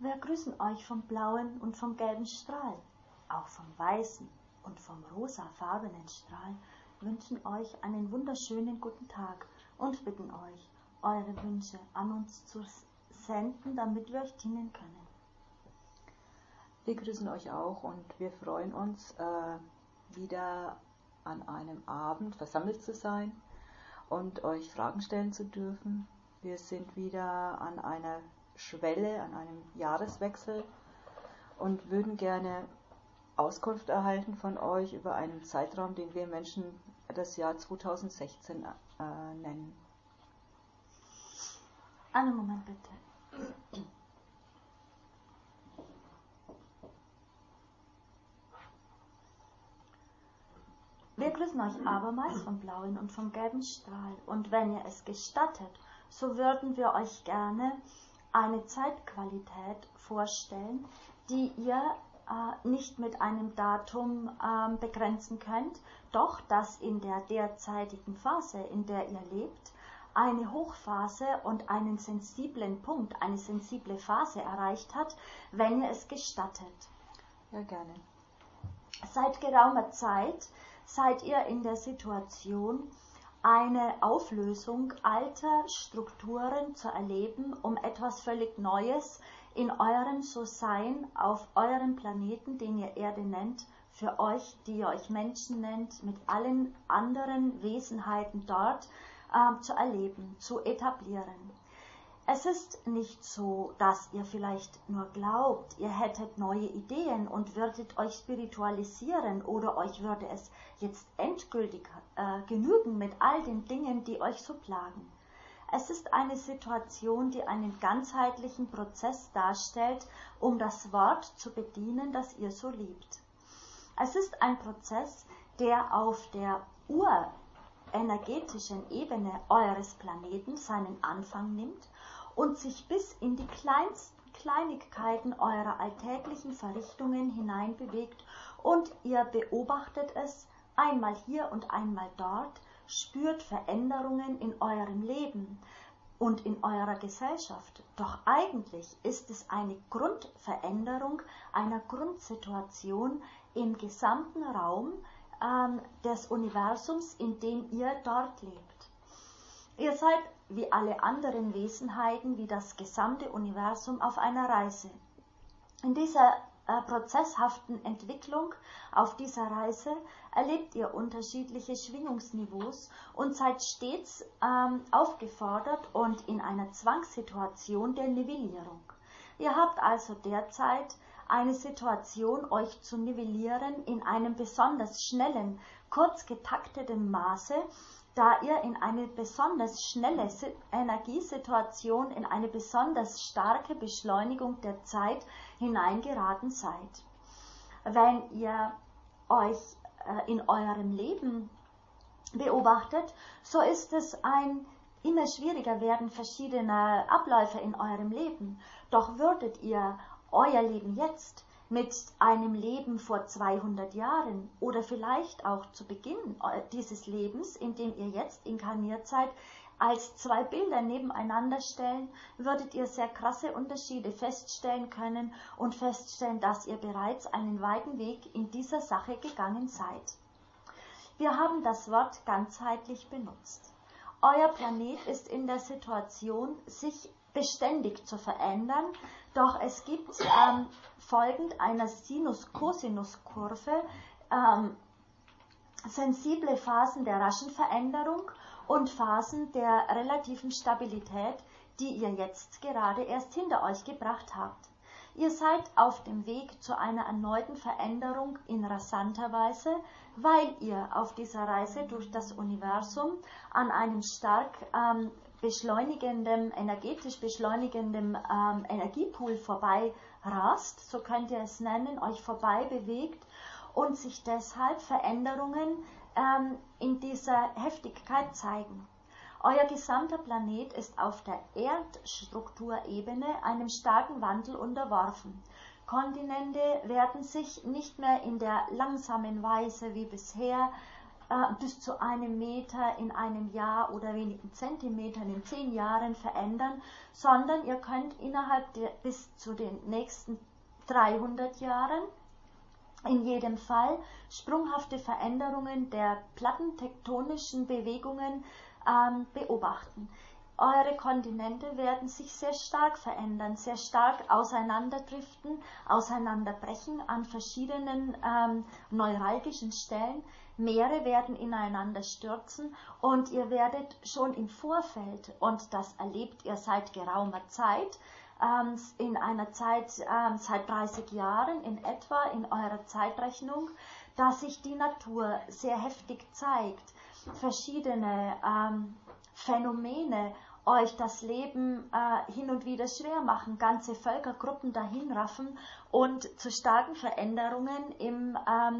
Wir grüßen euch vom blauen und vom gelben Strahl, auch vom weißen und vom rosafarbenen Strahl, wünschen euch einen wunderschönen guten Tag und bitten euch, eure Wünsche an uns zu senden, damit wir euch dienen können. Wir grüßen euch auch und wir freuen uns, wieder an einem Abend versammelt zu sein und euch Fragen stellen zu dürfen. Wir sind wieder an einer Schwelle, an einem Jahreswechsel und würden gerne Auskunft erhalten von euch über einen Zeitraum, den wir Menschen das Jahr 2016 nennen. Einen Moment bitte. Wir grüßen euch abermals vom blauen und vom gelben Strahl und wenn ihr es gestattet, so würden wir euch gerne eine Zeitqualität vorstellen, die ihr nicht mit einem Datum begrenzen könnt, doch dass in der derzeitigen Phase, in der ihr lebt, eine Hochphase und einen sensiblen Punkt, eine sensible Phase erreicht hat, wenn ihr es gestattet. Ja, gerne. Seit geraumer Zeit seid ihr in der Situation, eine Auflösung alter Strukturen zu erleben, um etwas völlig Neues in eurem So-Sein auf eurem Planeten, den ihr Erde nennt, für euch, die ihr euch Menschen nennt, mit allen anderen Wesenheiten dort zu erleben, zu etablieren. Es ist nicht so, dass ihr vielleicht nur glaubt, ihr hättet neue Ideen und würdet euch spiritualisieren oder euch würde es jetzt endgültig genügen mit all den Dingen, die euch so plagen. Es ist eine Situation, die einen ganzheitlichen Prozess darstellt, um das Wort zu bedienen, das ihr so liebt. Es ist ein Prozess, der auf der urenergetischen Ebene eures Planeten seinen Anfang nimmt und sich bis in die kleinsten Kleinigkeiten eurer alltäglichen Verrichtungen hineinbewegt und ihr beobachtet es einmal hier und einmal dort, spürt Veränderungen in eurem Leben und in eurer Gesellschaft. Doch eigentlich ist es eine Grundveränderung einer Grundsituation im gesamten Raum des Universums, in dem ihr dort lebt. Ihr seid wie alle anderen Wesenheiten, wie das gesamte Universum auf einer Reise. In dieser prozesshaften Entwicklung auf dieser Reise erlebt ihr unterschiedliche Schwingungsniveaus und seid stets aufgefordert und in einer Zwangssituation der Nivellierung. Ihr habt also derzeit eine Situation, euch zu nivellieren in einem besonders schnellen, kurz getakteten Maße, da ihr in eine besonders schnelle Energiesituation, in eine besonders starke Beschleunigung der Zeit hineingeraten seid. Wenn ihr euch in eurem Leben beobachtet, so ist es ein immer schwieriger werden verschiedener Abläufe in eurem Leben. Doch würdet ihr euer Leben jetzt mit einem Leben vor 200 Jahren oder vielleicht auch zu Beginn dieses Lebens, in dem ihr jetzt inkarniert seid, als zwei Bilder nebeneinander stellen, würdet ihr sehr krasse Unterschiede feststellen können und feststellen, dass ihr bereits einen weiten Weg in dieser Sache gegangen seid. Wir haben das Wort ganzheitlich benutzt. Euer Planet ist in der Situation, sich beständig zu verändern, doch es gibt folgend einer Sinus-Cosinus-Kurve sensible Phasen der raschen Veränderung und Phasen der relativen Stabilität, die ihr jetzt gerade erst hinter euch gebracht habt. Ihr seid auf dem Weg zu einer erneuten Veränderung in rasanter Weise, weil ihr auf dieser Reise durch das Universum an einem stark energetisch beschleunigendem Energiepool vorbei rast, so könnt ihr es nennen, euch vorbei bewegt und sich deshalb Veränderungen in dieser Heftigkeit zeigen. Euer gesamter Planet ist auf der Erdstrukturebene einem starken Wandel unterworfen. Kontinente werden sich nicht mehr in der langsamen Weise wie bisher bis zu 1 Meter in einem Jahr oder wenigen Zentimetern in 10 Jahren verändern, sondern ihr könnt innerhalb bis zu den nächsten 300 Jahren in jedem Fall sprunghafte Veränderungen der plattentektonischen Bewegungen beobachten. Eure Kontinente werden sich sehr stark verändern, sehr stark auseinanderdriften, auseinanderbrechen an verschiedenen neuralgischen Stellen. Meere werden ineinander stürzen und ihr werdet schon im Vorfeld, und das erlebt ihr seit geraumer Zeit, in einer Zeit seit 30 Jahren in etwa in eurer Zeitrechnung, dass sich die Natur sehr heftig zeigt, verschiedene Phänomene euch das Leben hin und wieder schwer machen, ganze Völkergruppen dahinraffen und zu starken Veränderungen im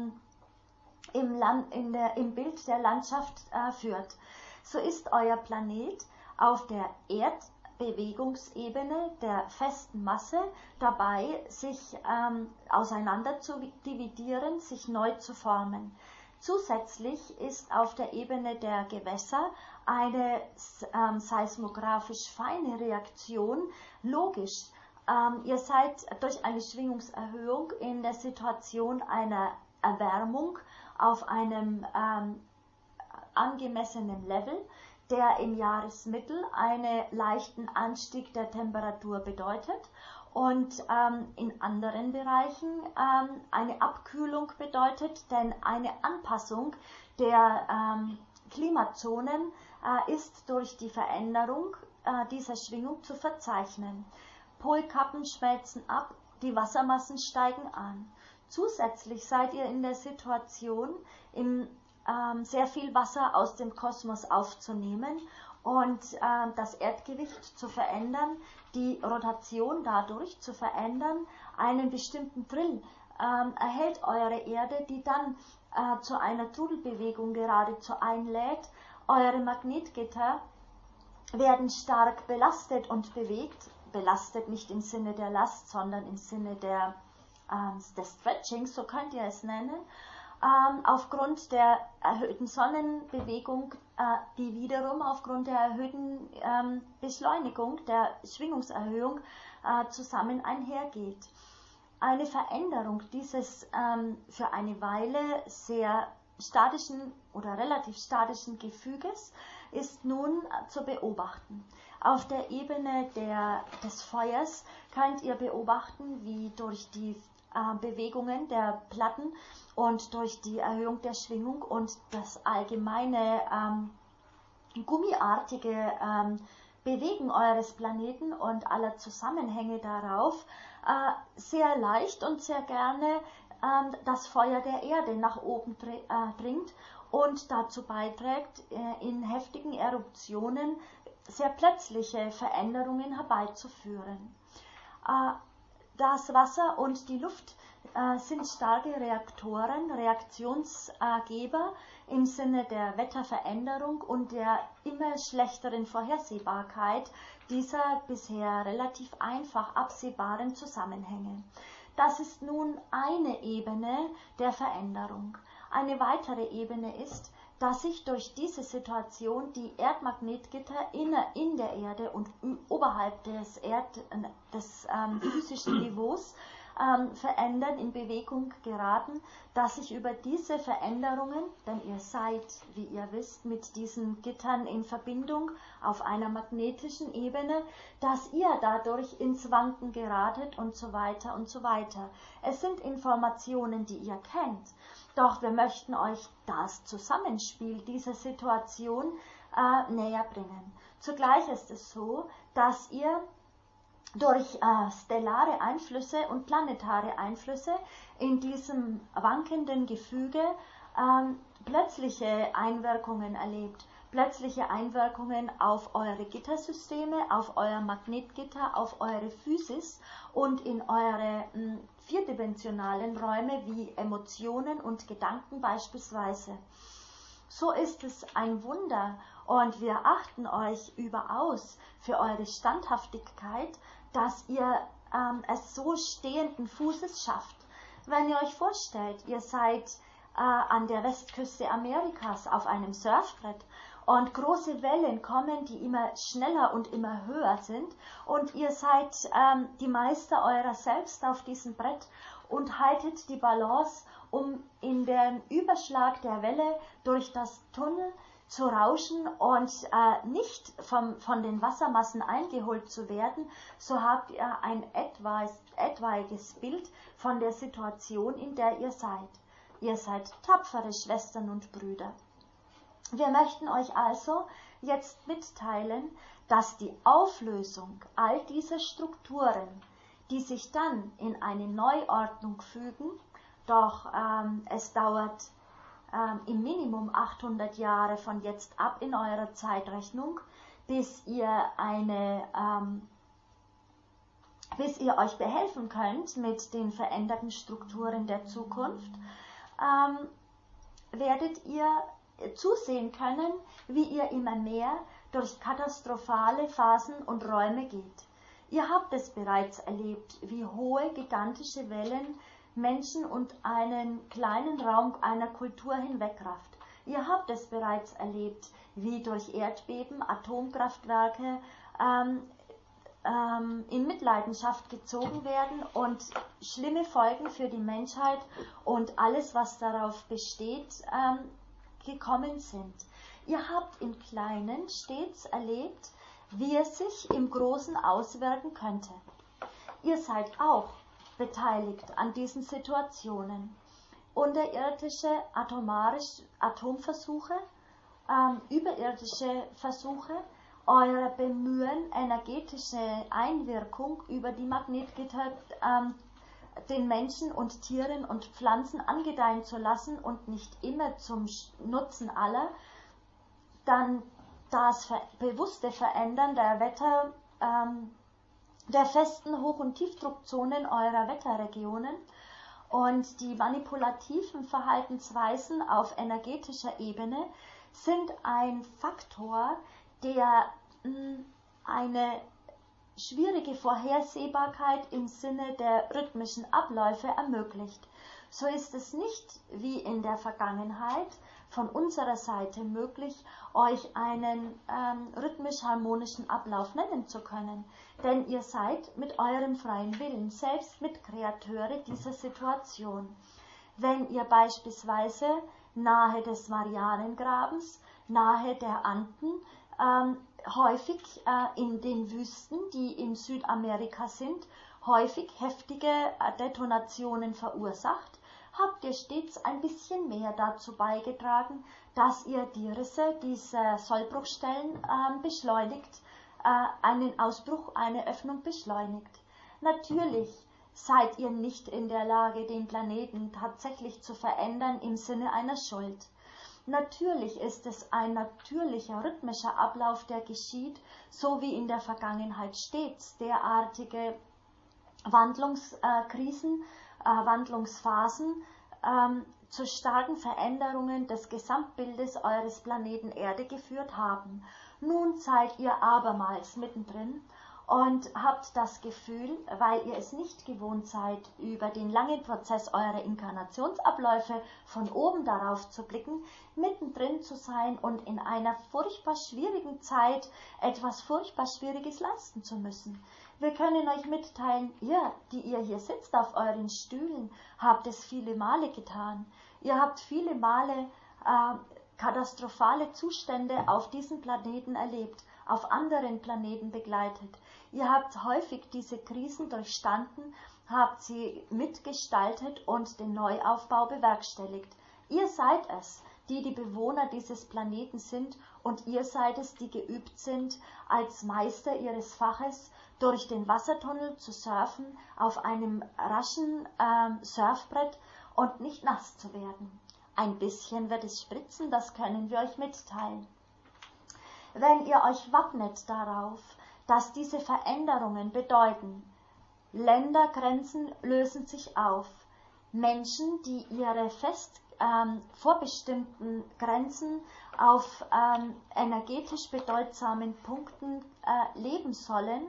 Bild der Landschaft führt. So ist euer Planet auf der Erdbewegungsebene der festen Masse dabei, sich auseinander zu dividieren, sich neu zu formen. Zusätzlich ist auf der Ebene der Gewässer eine seismografisch feine Reaktion logisch. Ihr seid durch eine Schwingungserhöhung in der Situation einer Erwärmung auf einem angemessenen Level, der im Jahresmittel einen leichten Anstieg der Temperatur bedeutet und in anderen Bereichen eine Abkühlung bedeutet, denn eine Anpassung der Klimazonen ist durch die Veränderung dieser Schwingung zu verzeichnen. Polkappen schmelzen ab, die Wassermassen steigen an. Zusätzlich seid ihr in der Situation, sehr viel Wasser aus dem Kosmos aufzunehmen und das Erdgewicht zu verändern, die Rotation dadurch zu verändern, einen bestimmten Drill erhält eure Erde, die dann zu einer Trudelbewegung geradezu einlädt. Eure Magnetgitter werden stark belastet und bewegt, belastet nicht im Sinne der Last, sondern im Sinne des Stretchings, so könnt ihr es nennen, aufgrund der erhöhten Sonnenbewegung, die wiederum aufgrund der erhöhten Beschleunigung, der Schwingungserhöhung zusammen einhergeht. Eine Veränderung dieses für eine Weile sehr statischen oder relativ statischen Gefüges ist nun zu beobachten. Auf der Ebene des Feuers könnt ihr beobachten, wie durch die Bewegungen der Platten und durch die Erhöhung der Schwingung und das allgemeine gummiartige Bewegen eures Planeten und aller Zusammenhänge darauf sehr leicht und sehr gerne das Feuer der Erde nach oben dringt und dazu beiträgt, in heftigen Eruptionen sehr plötzliche Veränderungen herbeizuführen. Das Wasser und die Luft sind starke Reaktoren, Reaktionsgeber im Sinne der Wetterveränderung und der immer schlechteren Vorhersehbarkeit dieser bisher relativ einfach absehbaren Zusammenhänge. Das ist nun eine Ebene der Veränderung. Eine weitere Ebene ist, dass sich durch diese Situation die Erdmagnetgitter in der Erde und oberhalb des physischen Niveaus verändern, in Bewegung geraten, dass sich über diese Veränderungen, denn ihr seid, wie ihr wisst, mit diesen Gittern in Verbindung auf einer magnetischen Ebene, dass ihr dadurch ins Wanken geratet und so weiter und so weiter. Es sind Informationen, die ihr kennt, doch wir möchten euch das Zusammenspiel dieser Situation näher bringen. Zugleich ist es so, dass ihr durch stellare Einflüsse und planetare Einflüsse in diesem wankenden Gefüge plötzliche Einwirkungen erlebt. Plötzliche Einwirkungen auf eure Gittersysteme, auf euer Magnetgitter, auf eure Physis und in eure vierdimensionalen Räume wie Emotionen und Gedanken beispielsweise. So ist es ein Wunder und wir achten euch überaus für eure Standhaftigkeit, dass ihr es so stehenden Fußes schafft. Wenn ihr euch vorstellt, ihr seid an der Westküste Amerikas auf einem Surfbrett und große Wellen kommen, die immer schneller und immer höher sind und ihr seid die Meister eurer selbst auf diesem Brett und haltet die Balance, um in den Überschlag der Welle durch das Tunnel zu rauschen und nicht von den Wassermassen eingeholt zu werden, so habt ihr ein etwaiges Bild von der Situation, in der ihr seid. Ihr seid tapfere Schwestern und Brüder. Wir möchten euch also jetzt mitteilen, dass die Auflösung all dieser Strukturen, die sich dann in eine Neuordnung fügen, doch es dauert im Minimum 800 Jahre von jetzt ab in eurer Zeitrechnung, bis ihr euch behelfen könnt mit den veränderten Strukturen der Zukunft, werdet ihr zusehen können, wie ihr immer mehr durch katastrophale Phasen und Räume geht. Ihr habt es bereits erlebt, wie hohe, gigantische Wellen Menschen und einen kleinen Raum einer Kultur hinwegrafft. Ihr habt es bereits erlebt, wie durch Erdbeben Atomkraftwerke in Mitleidenschaft gezogen werden und schlimme Folgen für die Menschheit und alles, was darauf besteht, gekommen sind. Ihr habt im Kleinen stets erlebt, wie es sich im Großen auswirken könnte. Ihr seid auch beteiligt an diesen Situationen. Unterirdische Atomversuche, überirdische Versuche, euer Bemühen, energetische Einwirkung über die Magnetgitter den Menschen und Tieren und Pflanzen angedeihen zu lassen und nicht immer zum Nutzen aller, dann das bewusste Verändern der Wetter, der festen Hoch- und Tiefdruckzonen eurer Wetterregionen und die manipulativen Verhaltensweisen auf energetischer Ebene sind ein Faktor, der eine schwierige Vorhersehbarkeit im Sinne der rhythmischen Abläufe ermöglicht. So ist es nicht wie in der Vergangenheit von unserer Seite möglich, euch einen rhythmisch-harmonischen Ablauf nennen zu können, denn ihr seid mit eurem freien Willen selbst Mitkreateure dieser Situation. Wenn ihr beispielsweise nahe des Marianengrabens, nahe der Anden, häufig in den Wüsten, die in Südamerika sind, häufig heftige Detonationen verursacht, habt ihr stets ein bisschen mehr dazu beigetragen, dass ihr die Risse dieser Sollbruchstellen beschleunigt, einen Ausbruch, eine Öffnung beschleunigt. Natürlich seid ihr nicht in der Lage, den Planeten tatsächlich zu verändern im Sinne einer Schuld. Natürlich ist es ein natürlicher, rhythmischer Ablauf, der geschieht, so wie in der Vergangenheit stets derartige Wandlungskrisen, Wandlungsphasen zu starken Veränderungen des Gesamtbildes eures Planeten Erde geführt haben. Nun seid ihr abermals mittendrin und habt das Gefühl, weil ihr es nicht gewohnt seid, über den langen Prozess eurer Inkarnationsabläufe von oben darauf zu blicken, mittendrin zu sein und in einer furchtbar schwierigen Zeit etwas furchtbar Schwieriges leisten zu müssen. Wir können euch mitteilen, ihr, die ihr hier sitzt auf euren Stühlen, habt es viele Male getan. Ihr habt viele Male katastrophale Zustände auf diesem Planeten erlebt, auf anderen Planeten begleitet. Ihr habt häufig diese Krisen durchstanden, habt sie mitgestaltet und den Neuaufbau bewerkstelligt. Ihr seid es, die Bewohner dieses Planeten sind, und ihr seid es, die geübt sind, als Meister ihres Faches durch den Wassertunnel zu surfen auf einem raschen Surfbrett und nicht nass zu werden. Ein bisschen wird es spritzen, das können wir euch mitteilen. Wenn ihr euch wappnet darauf, dass diese Veränderungen bedeuten, Ländergrenzen lösen sich auf, Menschen, die ihre fest vorbestimmten Grenzen auf energetisch bedeutsamen Punkten leben sollen,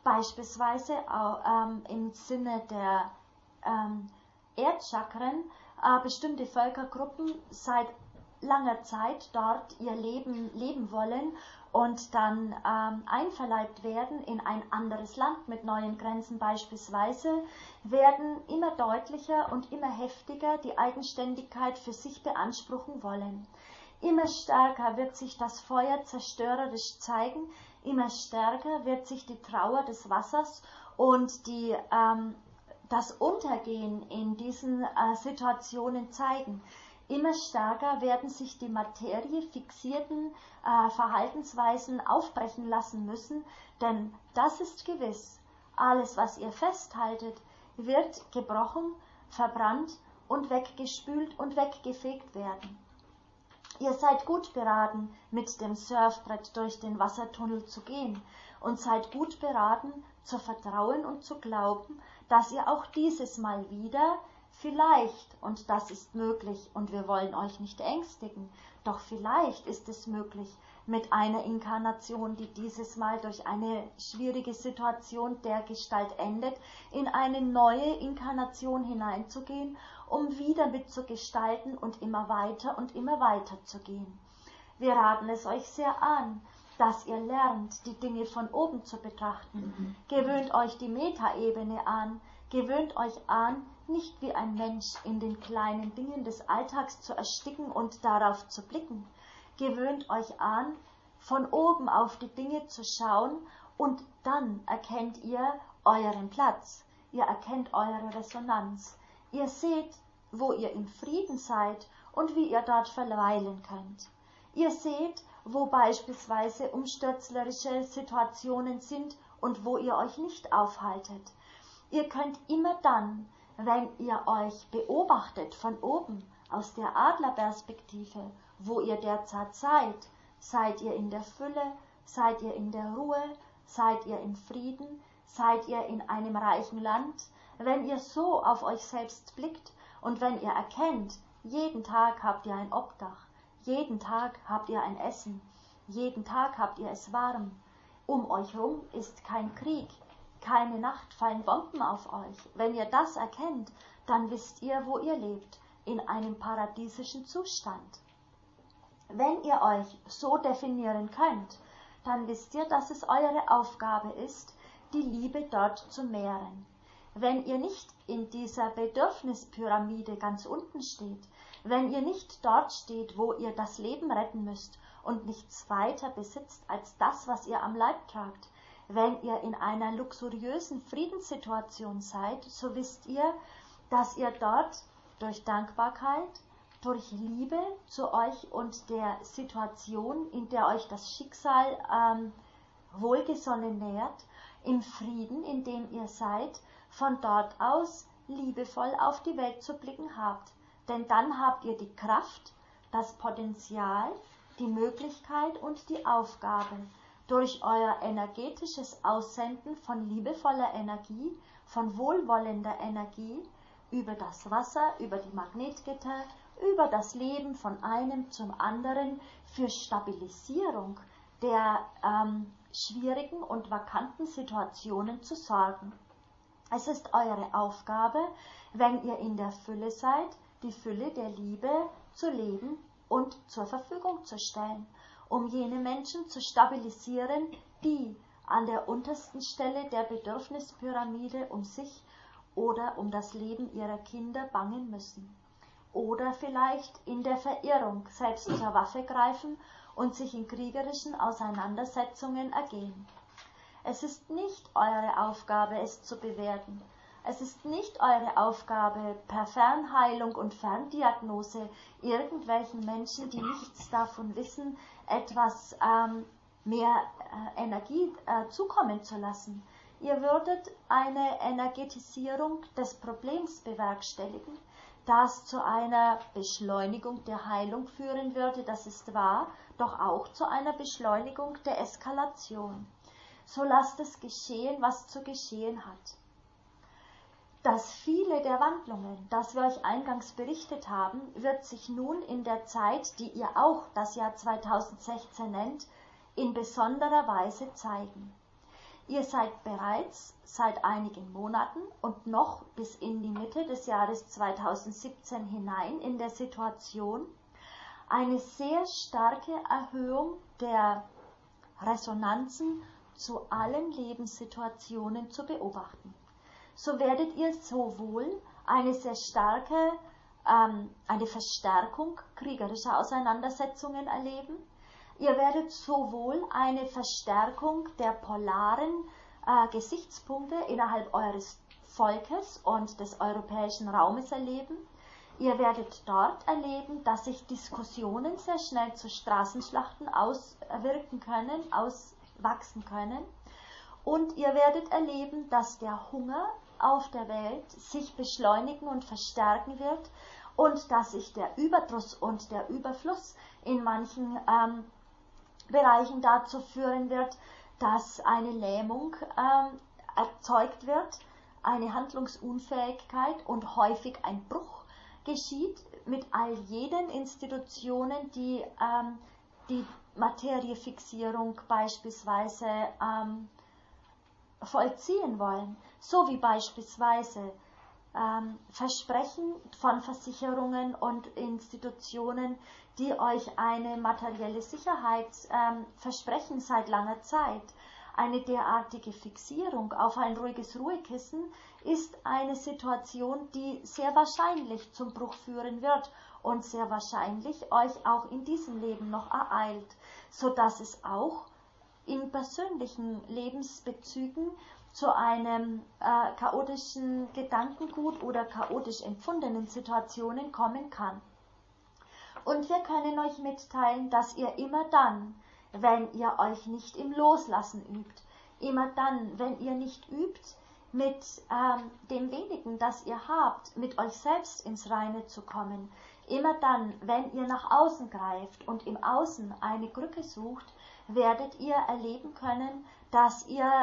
beispielsweise im Sinne der Erdchakren, bestimmte Völkergruppen seit langer Zeit dort ihr Leben leben wollen und dann einverleibt werden in ein anderes Land mit neuen Grenzen beispielsweise, werden immer deutlicher und immer heftiger die Eigenständigkeit für sich beanspruchen wollen. Immer stärker wird sich das Feuer zerstörerisch zeigen, immer stärker wird sich die Trauer des Wassers und das Untergehen in diesen Situationen zeigen. Immer stärker werden sich die Materie fixierten Verhaltensweisen aufbrechen lassen müssen, denn das ist gewiss. Alles, was ihr festhaltet, wird gebrochen, verbrannt und weggespült und weggefegt werden. Ihr seid gut beraten, mit dem Surfbrett durch den Wassertunnel zu gehen und seid gut beraten, zu vertrauen und zu glauben, dass ihr auch dieses Mal wieder vielleicht, und das ist möglich, und wir wollen euch nicht ängstigen, doch vielleicht ist es möglich, mit einer Inkarnation, die dieses Mal durch eine schwierige Situation der Gestalt endet, in eine neue Inkarnation hineinzugehen, um wieder mitzugestalten und immer weiter zu gehen. Wir raten es euch sehr an, dass ihr lernt, die Dinge von oben zu betrachten. Gewöhnt euch die Metaebene an, gewöhnt euch an, nicht wie ein Mensch in den kleinen Dingen des Alltags zu ersticken und darauf zu blicken. Gewöhnt euch an, von oben auf die Dinge zu schauen und dann erkennt ihr euren Platz, ihr erkennt eure Resonanz. Ihr seht, wo ihr im Frieden seid und wie ihr dort verweilen könnt. Ihr seht, wo beispielsweise umstürzlerische Situationen sind und wo ihr euch nicht aufhaltet. Ihr könnt immer dann, wenn ihr euch beobachtet von oben, aus der Adlerperspektive, wo ihr derzeit seid, seid ihr in der Fülle, seid ihr in der Ruhe, seid ihr im Frieden, seid ihr in einem reichen Land. Wenn ihr so auf euch selbst blickt und wenn ihr erkennt, jeden Tag habt ihr ein Obdach, jeden Tag habt ihr ein Essen, jeden Tag habt ihr es warm, um euch herum ist kein Krieg, keine Nacht fallen Bomben auf euch. Wenn ihr das erkennt, dann wisst ihr, wo ihr lebt, in einem paradiesischen Zustand. Wenn ihr euch so definieren könnt, dann wisst ihr, dass es eure Aufgabe ist, die Liebe dort zu mehren. Wenn ihr nicht in dieser Bedürfnispyramide ganz unten steht, wenn ihr nicht dort steht, wo ihr das Leben retten müsst und nichts weiter besitzt als das, was ihr am Leib tragt, wenn ihr in einer luxuriösen Friedenssituation seid, so wisst ihr, dass ihr dort durch Dankbarkeit, durch Liebe zu euch und der Situation, in der euch das Schicksal wohlgesonnen nährt, im Frieden, in dem ihr seid, von dort aus liebevoll auf die Welt zu blicken habt. Denn dann habt ihr die Kraft, das Potenzial, die Möglichkeit und die Aufgabe, durch euer energetisches Aussenden von liebevoller Energie, von wohlwollender Energie, über das Wasser, über die Magnetgitter, über das Leben von einem zum anderen für Stabilisierung der schwierigen und vakanten Situationen zu sorgen. Es ist eure Aufgabe, wenn ihr in der Fülle seid, die Fülle der Liebe zu leben und zur Verfügung zu stellen, um jene Menschen zu stabilisieren, die an der untersten Stelle der Bedürfnispyramide um sich oder um das Leben ihrer Kinder bangen müssen. Oder vielleicht in der Verirrung selbst zur Waffe greifen und sich in kriegerischen Auseinandersetzungen ergehen. Es ist nicht eure Aufgabe, es zu bewerten. Es ist nicht eure Aufgabe, per Fernheilung und Ferndiagnose irgendwelchen Menschen, die nichts davon wissen, etwas mehr Energie zukommen zu lassen. Ihr würdet eine Energetisierung des Problems bewerkstelligen, das zu einer Beschleunigung der Heilung führen würde, das ist wahr, doch auch zu einer Beschleunigung der Eskalation. So lasst es geschehen, was zu geschehen hat. Das Viele der Wandlungen, das wir euch eingangs berichtet haben, wird sich nun in der Zeit, die ihr auch das Jahr 2016 nennt, in besonderer Weise zeigen. Ihr seid bereits seit einigen Monaten und noch bis in die Mitte des Jahres 2017 hinein in der Situation, eine sehr starke Erhöhung der Resonanzen zu allen Lebenssituationen zu beobachten. So werdet ihr sowohl eine sehr starke, eine Verstärkung kriegerischer Auseinandersetzungen erleben. Ihr werdet sowohl eine Verstärkung der polaren Gesichtspunkte innerhalb eures Volkes und des europäischen Raumes erleben. Ihr werdet dort erleben, dass sich Diskussionen sehr schnell zu Straßenschlachten auswachsen können. Und ihr werdet erleben, dass der Hunger auf der Welt sich beschleunigen und verstärken wird und dass sich der Überdruss und der Überfluss in manchen Bereichen dazu führen wird, dass eine Lähmung erzeugt wird, eine Handlungsunfähigkeit und häufig ein Bruch geschieht mit all jenen Institutionen, die die Materiefixierung beispielsweise vollziehen wollen, so wie beispielsweise Versprechen von Versicherungen und Institutionen, die euch eine materielle Sicherheit versprechen seit langer Zeit. Eine derartige Fixierung auf ein ruhiges Ruhekissen ist eine Situation, die sehr wahrscheinlich zum Bruch führen wird und sehr wahrscheinlich euch auch in diesem Leben noch ereilt, so dass es auch in persönlichen Lebensbezügen zu einem chaotischen Gedankengut oder chaotisch empfundenen Situationen kommen kann. Und wir können euch mitteilen, dass ihr immer dann, wenn ihr euch nicht im Loslassen übt, immer dann, wenn ihr nicht übt, mit dem wenigen, das ihr habt, mit euch selbst ins Reine zu kommen, immer dann, wenn ihr nach außen greift und im Außen eine Krücke sucht, werdet ihr erleben können, dass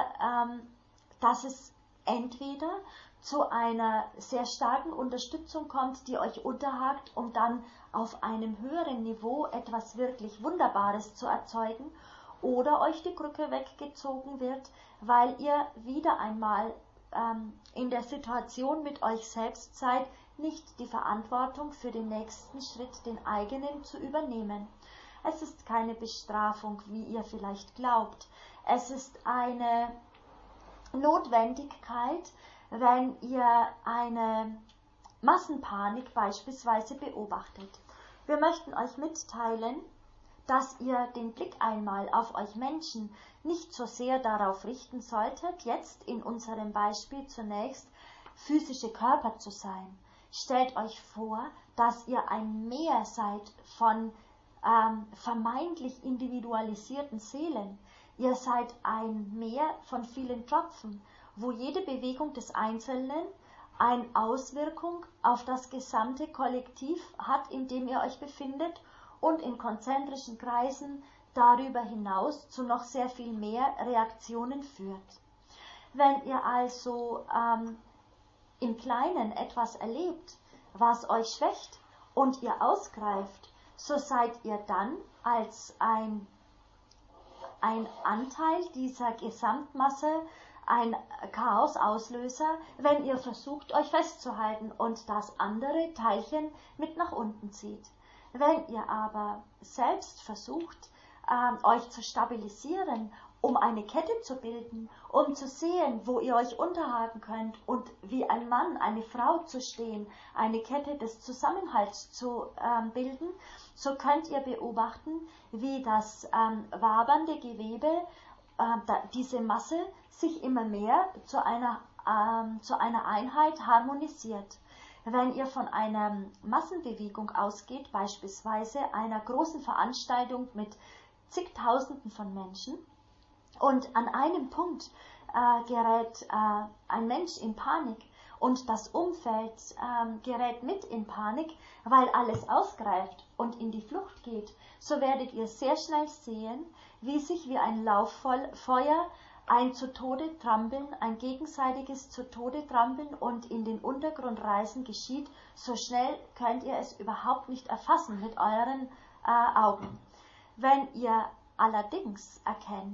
es entweder zu einer sehr starken Unterstützung kommt, die euch unterhakt, um dann auf einem höheren Niveau etwas wirklich Wunderbares zu erzeugen, oder euch die Krücke weggezogen wird, weil ihr wieder einmal in der Situation mit euch selbst seid, nicht die Verantwortung für den nächsten Schritt, den eigenen, zu übernehmen. Es ist keine Bestrafung, wie ihr vielleicht glaubt. Es ist eine Notwendigkeit, wenn ihr eine Massenpanik beispielsweise beobachtet. Wir möchten euch mitteilen, dass ihr den Blick einmal auf euch Menschen nicht so sehr darauf richten solltet, jetzt in unserem Beispiel zunächst physische Körper zu sein. Stellt euch vor, dass ihr ein Meer seid von vermeintlich individualisierten Seelen. Ihr seid ein Meer von vielen Tropfen, wo jede Bewegung des Einzelnen eine Auswirkung auf das gesamte Kollektiv hat, in dem ihr euch befindet, und in konzentrischen Kreisen darüber hinaus zu noch sehr viel mehr Reaktionen führt. Wenn ihr also im Kleinen etwas erlebt, was euch schwächt und ihr ausgreift, so seid ihr dann als ein Anteil dieser Gesamtmasse, ein Chaosauslöser, wenn ihr versucht, euch festzuhalten und das andere Teilchen mit nach unten zieht. Wenn ihr aber selbst versucht, euch zu stabilisieren, um eine Kette zu bilden, um zu sehen, wo ihr euch unterhaken könnt und wie ein Mann, eine Frau zu stehen, eine Kette des Zusammenhalts zu bilden, so könnt ihr beobachten, wie das wabernde Gewebe, diese Masse, sich immer mehr zu einer Einheit harmonisiert. Wenn ihr von einer Massenbewegung ausgeht, beispielsweise einer großen Veranstaltung mit zigtausenden von Menschen, und an einem Punkt gerät ein Mensch in Panik und das Umfeld gerät mit in Panik, weil alles ausgreift und in die Flucht geht, so werdet ihr sehr schnell sehen, wie sich wie ein Lauffeuer ein zu Tode trampeln, ein gegenseitiges zu Tode trampeln und in den Untergrund reißen geschieht. So schnell könnt ihr es überhaupt nicht erfassen mit euren Augen. Wenn ihr allerdings erkennt,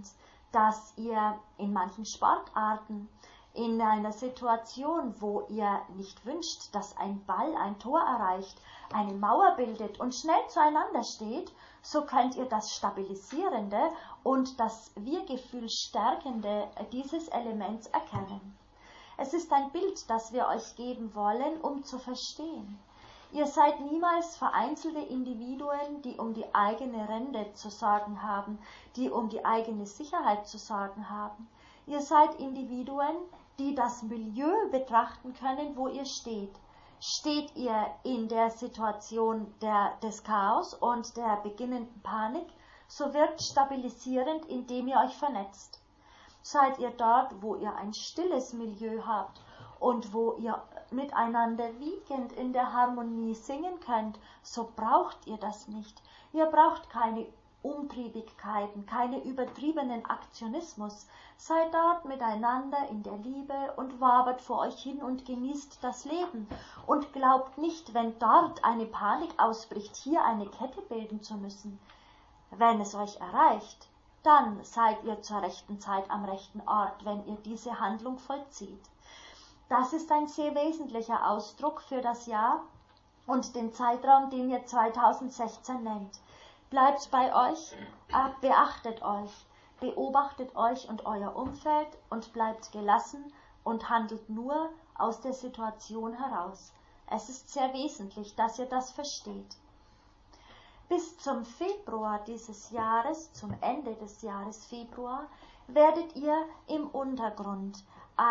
dass ihr in manchen Sportarten in einer Situation, wo ihr nicht wünscht, dass ein Ball ein Tor erreicht, eine Mauer bildet und schnell zueinander steht, so könnt ihr das Stabilisierende und das Wir-Gefühl Stärkende dieses Elements erkennen. Es ist ein Bild, das wir euch geben wollen, um zu verstehen. Ihr seid niemals vereinzelte Individuen, die um die eigene Rente zu sorgen haben, die um die eigene Sicherheit zu sorgen haben. Ihr seid Individuen, die das Milieu betrachten können, wo ihr steht. Steht ihr in der Situation des Chaos und der beginnenden Panik, so wirkt stabilisierend, indem ihr euch vernetzt. Seid ihr dort, wo ihr ein stilles Milieu habt und wo ihr miteinander wiegend in der Harmonie singen könnt, so braucht ihr das nicht. Ihr braucht keine Umtriebigkeiten, keine übertriebenen Aktionismus. Seid dort miteinander in der Liebe und wabert vor euch hin und genießt das Leben. Und glaubt nicht, wenn dort eine Panik ausbricht, hier eine Kette bilden zu müssen. Wenn es euch erreicht, dann seid ihr zur rechten Zeit am rechten Ort, wenn ihr diese Handlung vollzieht. Das ist ein sehr wesentlicher Ausdruck für das Jahr und den Zeitraum, den ihr 2016 nennt. Bleibt bei euch, beachtet euch, beobachtet euch und euer Umfeld und bleibt gelassen und handelt nur aus der Situation heraus. Es ist sehr wesentlich, dass ihr das versteht. Bis zum Februar dieses Jahres, zum Ende des Jahres Februar, werdet ihr im Untergrund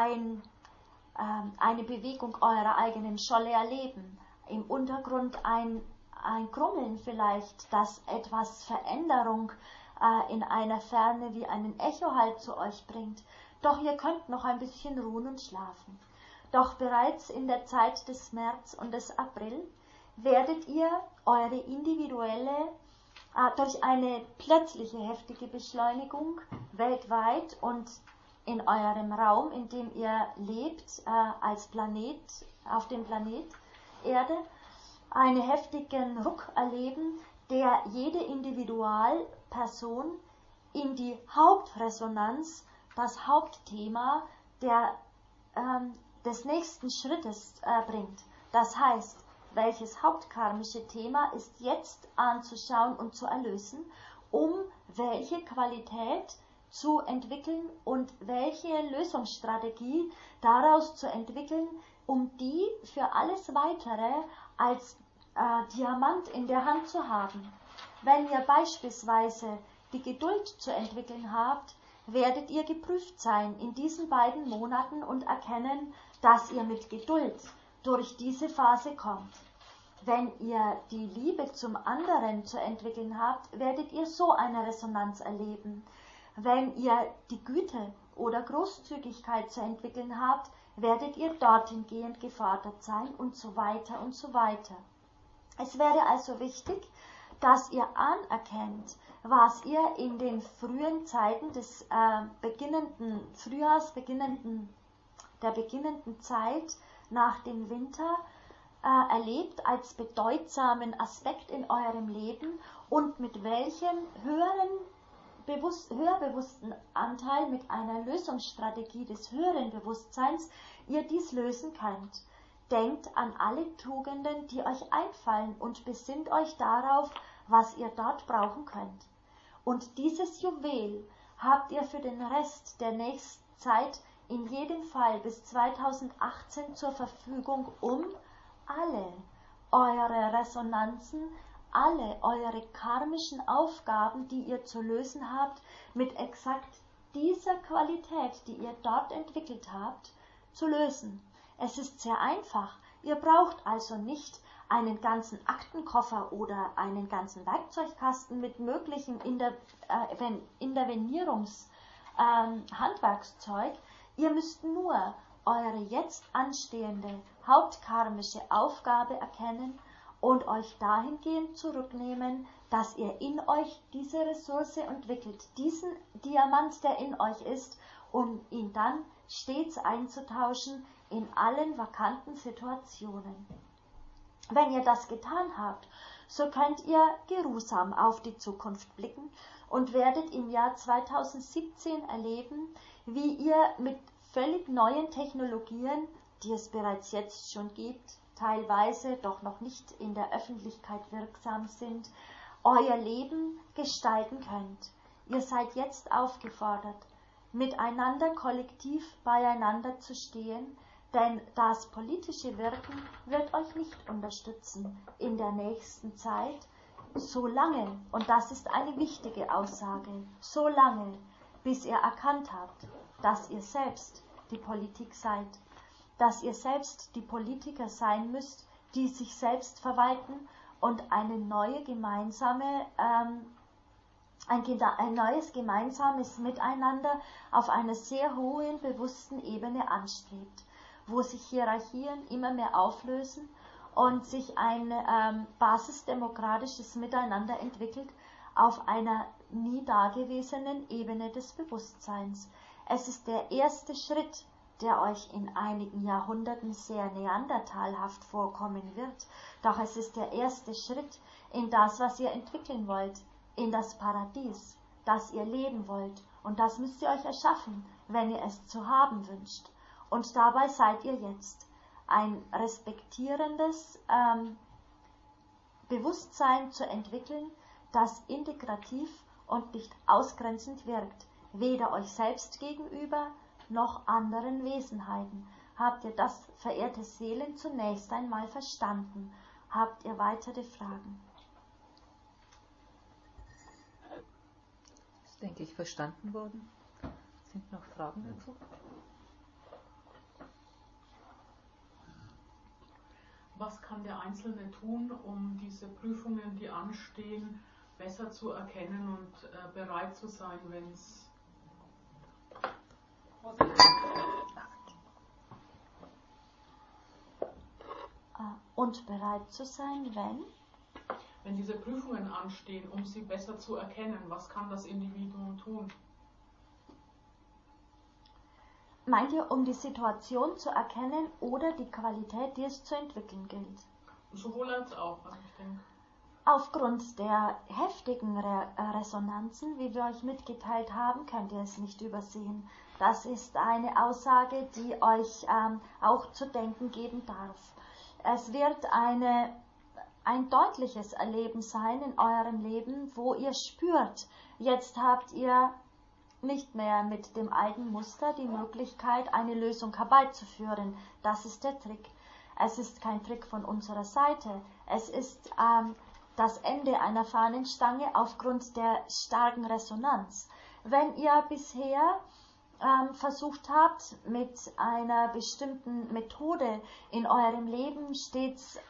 eine Bewegung eurer eigenen Scholle erleben. Im Untergrund ein Grummeln vielleicht, das etwas Veränderung in einer Ferne wie einen Echohalt zu euch bringt. Doch ihr könnt noch ein bisschen ruhen und schlafen. Doch bereits in der Zeit des März und des April werdet ihr eure individuelle, durch eine plötzliche heftige Beschleunigung weltweit und in eurem Raum, in dem ihr lebt, als Planet, auf dem Planet Erde, einen heftigen Ruck erleben, der jede Individualperson in die Hauptresonanz, das Hauptthema des nächsten Schrittes bringt. Das heißt, welches hauptkarmische Thema ist jetzt anzuschauen und zu erlösen, um welche Qualität zu entwickeln und welche Lösungsstrategie daraus zu entwickeln, um die für alles Weitere als Diamant in der Hand zu haben. Wenn ihr beispielsweise die Geduld zu entwickeln habt, werdet ihr geprüft sein in diesen beiden Monaten und erkennen, dass ihr mit Geduld durch diese Phase kommt. Wenn ihr die Liebe zum anderen zu entwickeln habt, werdet ihr so eine Resonanz erleben. Wenn ihr die Güte oder Großzügigkeit zu entwickeln habt, werdet ihr dorthin gehend gefordert sein und so weiter und so weiter. Es wäre also wichtig, dass ihr anerkennt, was ihr in den frühen Zeiten des beginnenden Frühjahrs, der beginnenden Zeit nach dem Winter erlebt als bedeutsamen Aspekt in eurem Leben und mit welchem höher bewussten Anteil, mit einer Lösungsstrategie des höheren Bewusstseins ihr dies lösen könnt. Denkt an alle Tugenden, die euch einfallen und besinnt euch darauf, was ihr dort brauchen könnt. Und dieses Juwel habt ihr für den Rest der nächsten Zeit in jedem Fall bis 2018 zur Verfügung, um alle eure Resonanzen, alle eure karmischen Aufgaben, die ihr zu lösen habt, mit exakt dieser Qualität, die ihr dort entwickelt habt, zu lösen. Es ist sehr einfach. Ihr braucht also nicht einen ganzen Aktenkoffer oder einen ganzen Werkzeugkasten mit möglichem Handwerkszeug. Ihr müsst nur eure jetzt anstehende hauptkarmische Aufgabe erkennen und euch dahingehend zurücknehmen, dass ihr in euch diese Ressource entwickelt, diesen Diamant, der in euch ist, um ihn dann stets einzutauschen in allen vakanten Situationen. Wenn ihr das getan habt, so könnt ihr geruhsam auf die Zukunft blicken und werdet im Jahr 2017 erleben, wie ihr mit völlig neuen Technologien, die es bereits jetzt schon gibt, teilweise doch noch nicht in der Öffentlichkeit wirksam sind, euer Leben gestalten könnt. Ihr seid jetzt aufgefordert, miteinander kollektiv beieinander zu stehen, denn das politische Wirken wird euch nicht unterstützen in der nächsten Zeit, solange, und das ist eine wichtige Aussage, solange, bis ihr erkannt habt, dass ihr selbst die Politik seid, dass ihr selbst die Politiker sein müsst, die sich selbst verwalten und ein neues gemeinsames Miteinander auf einer sehr hohen, bewussten Ebene anstrebt, wo sich Hierarchien immer mehr auflösen und sich ein basisdemokratisches Miteinander entwickelt auf einer nie dagewesenen Ebene des Bewusstseins. Es ist der erste Schritt, der euch in einigen Jahrhunderten sehr neandertalhaft vorkommen wird, doch es ist der erste Schritt in das, was ihr entwickeln wollt, in das Paradies, das ihr leben wollt, und das müsst ihr euch erschaffen, wenn ihr es zu haben wünscht. Und dabei seid ihr jetzt. Ein respektierendes Bewusstsein zu entwickeln, das integrativ und nicht ausgrenzend wirkt, weder euch selbst gegenüber noch anderen Wesenheiten. Habt ihr das, verehrte Seelen, zunächst einmal verstanden? Habt ihr weitere Fragen? Ist, denke ich, verstanden worden. Sind noch Fragen dazu? Was kann der Einzelne tun, um diese Prüfungen, die anstehen, besser zu erkennen und bereit zu sein, wenn es und bereit zu sein, wenn diese Prüfungen anstehen, um sie besser zu erkennen, was kann das Individuum tun? Meint ihr, um die Situation zu erkennen oder die Qualität, die es zu entwickeln gilt? Sowohl als auch, also ich denke. Aufgrund der heftigen Resonanzen, wie wir euch mitgeteilt haben, könnt ihr es nicht übersehen. Das ist eine Aussage, die euch auch zu denken geben darf. Es wird ein deutliches Erleben sein in eurem Leben, wo ihr spürt, jetzt habt ihr nicht mehr mit dem alten Muster die Möglichkeit, eine Lösung herbeizuführen. Das ist der Trick. Es ist kein Trick von unserer Seite. Es ist das Ende einer Fahnenstange aufgrund der starken Resonanz. Wenn ihr bisher versucht habt, mit einer bestimmten Methode in eurem Leben stets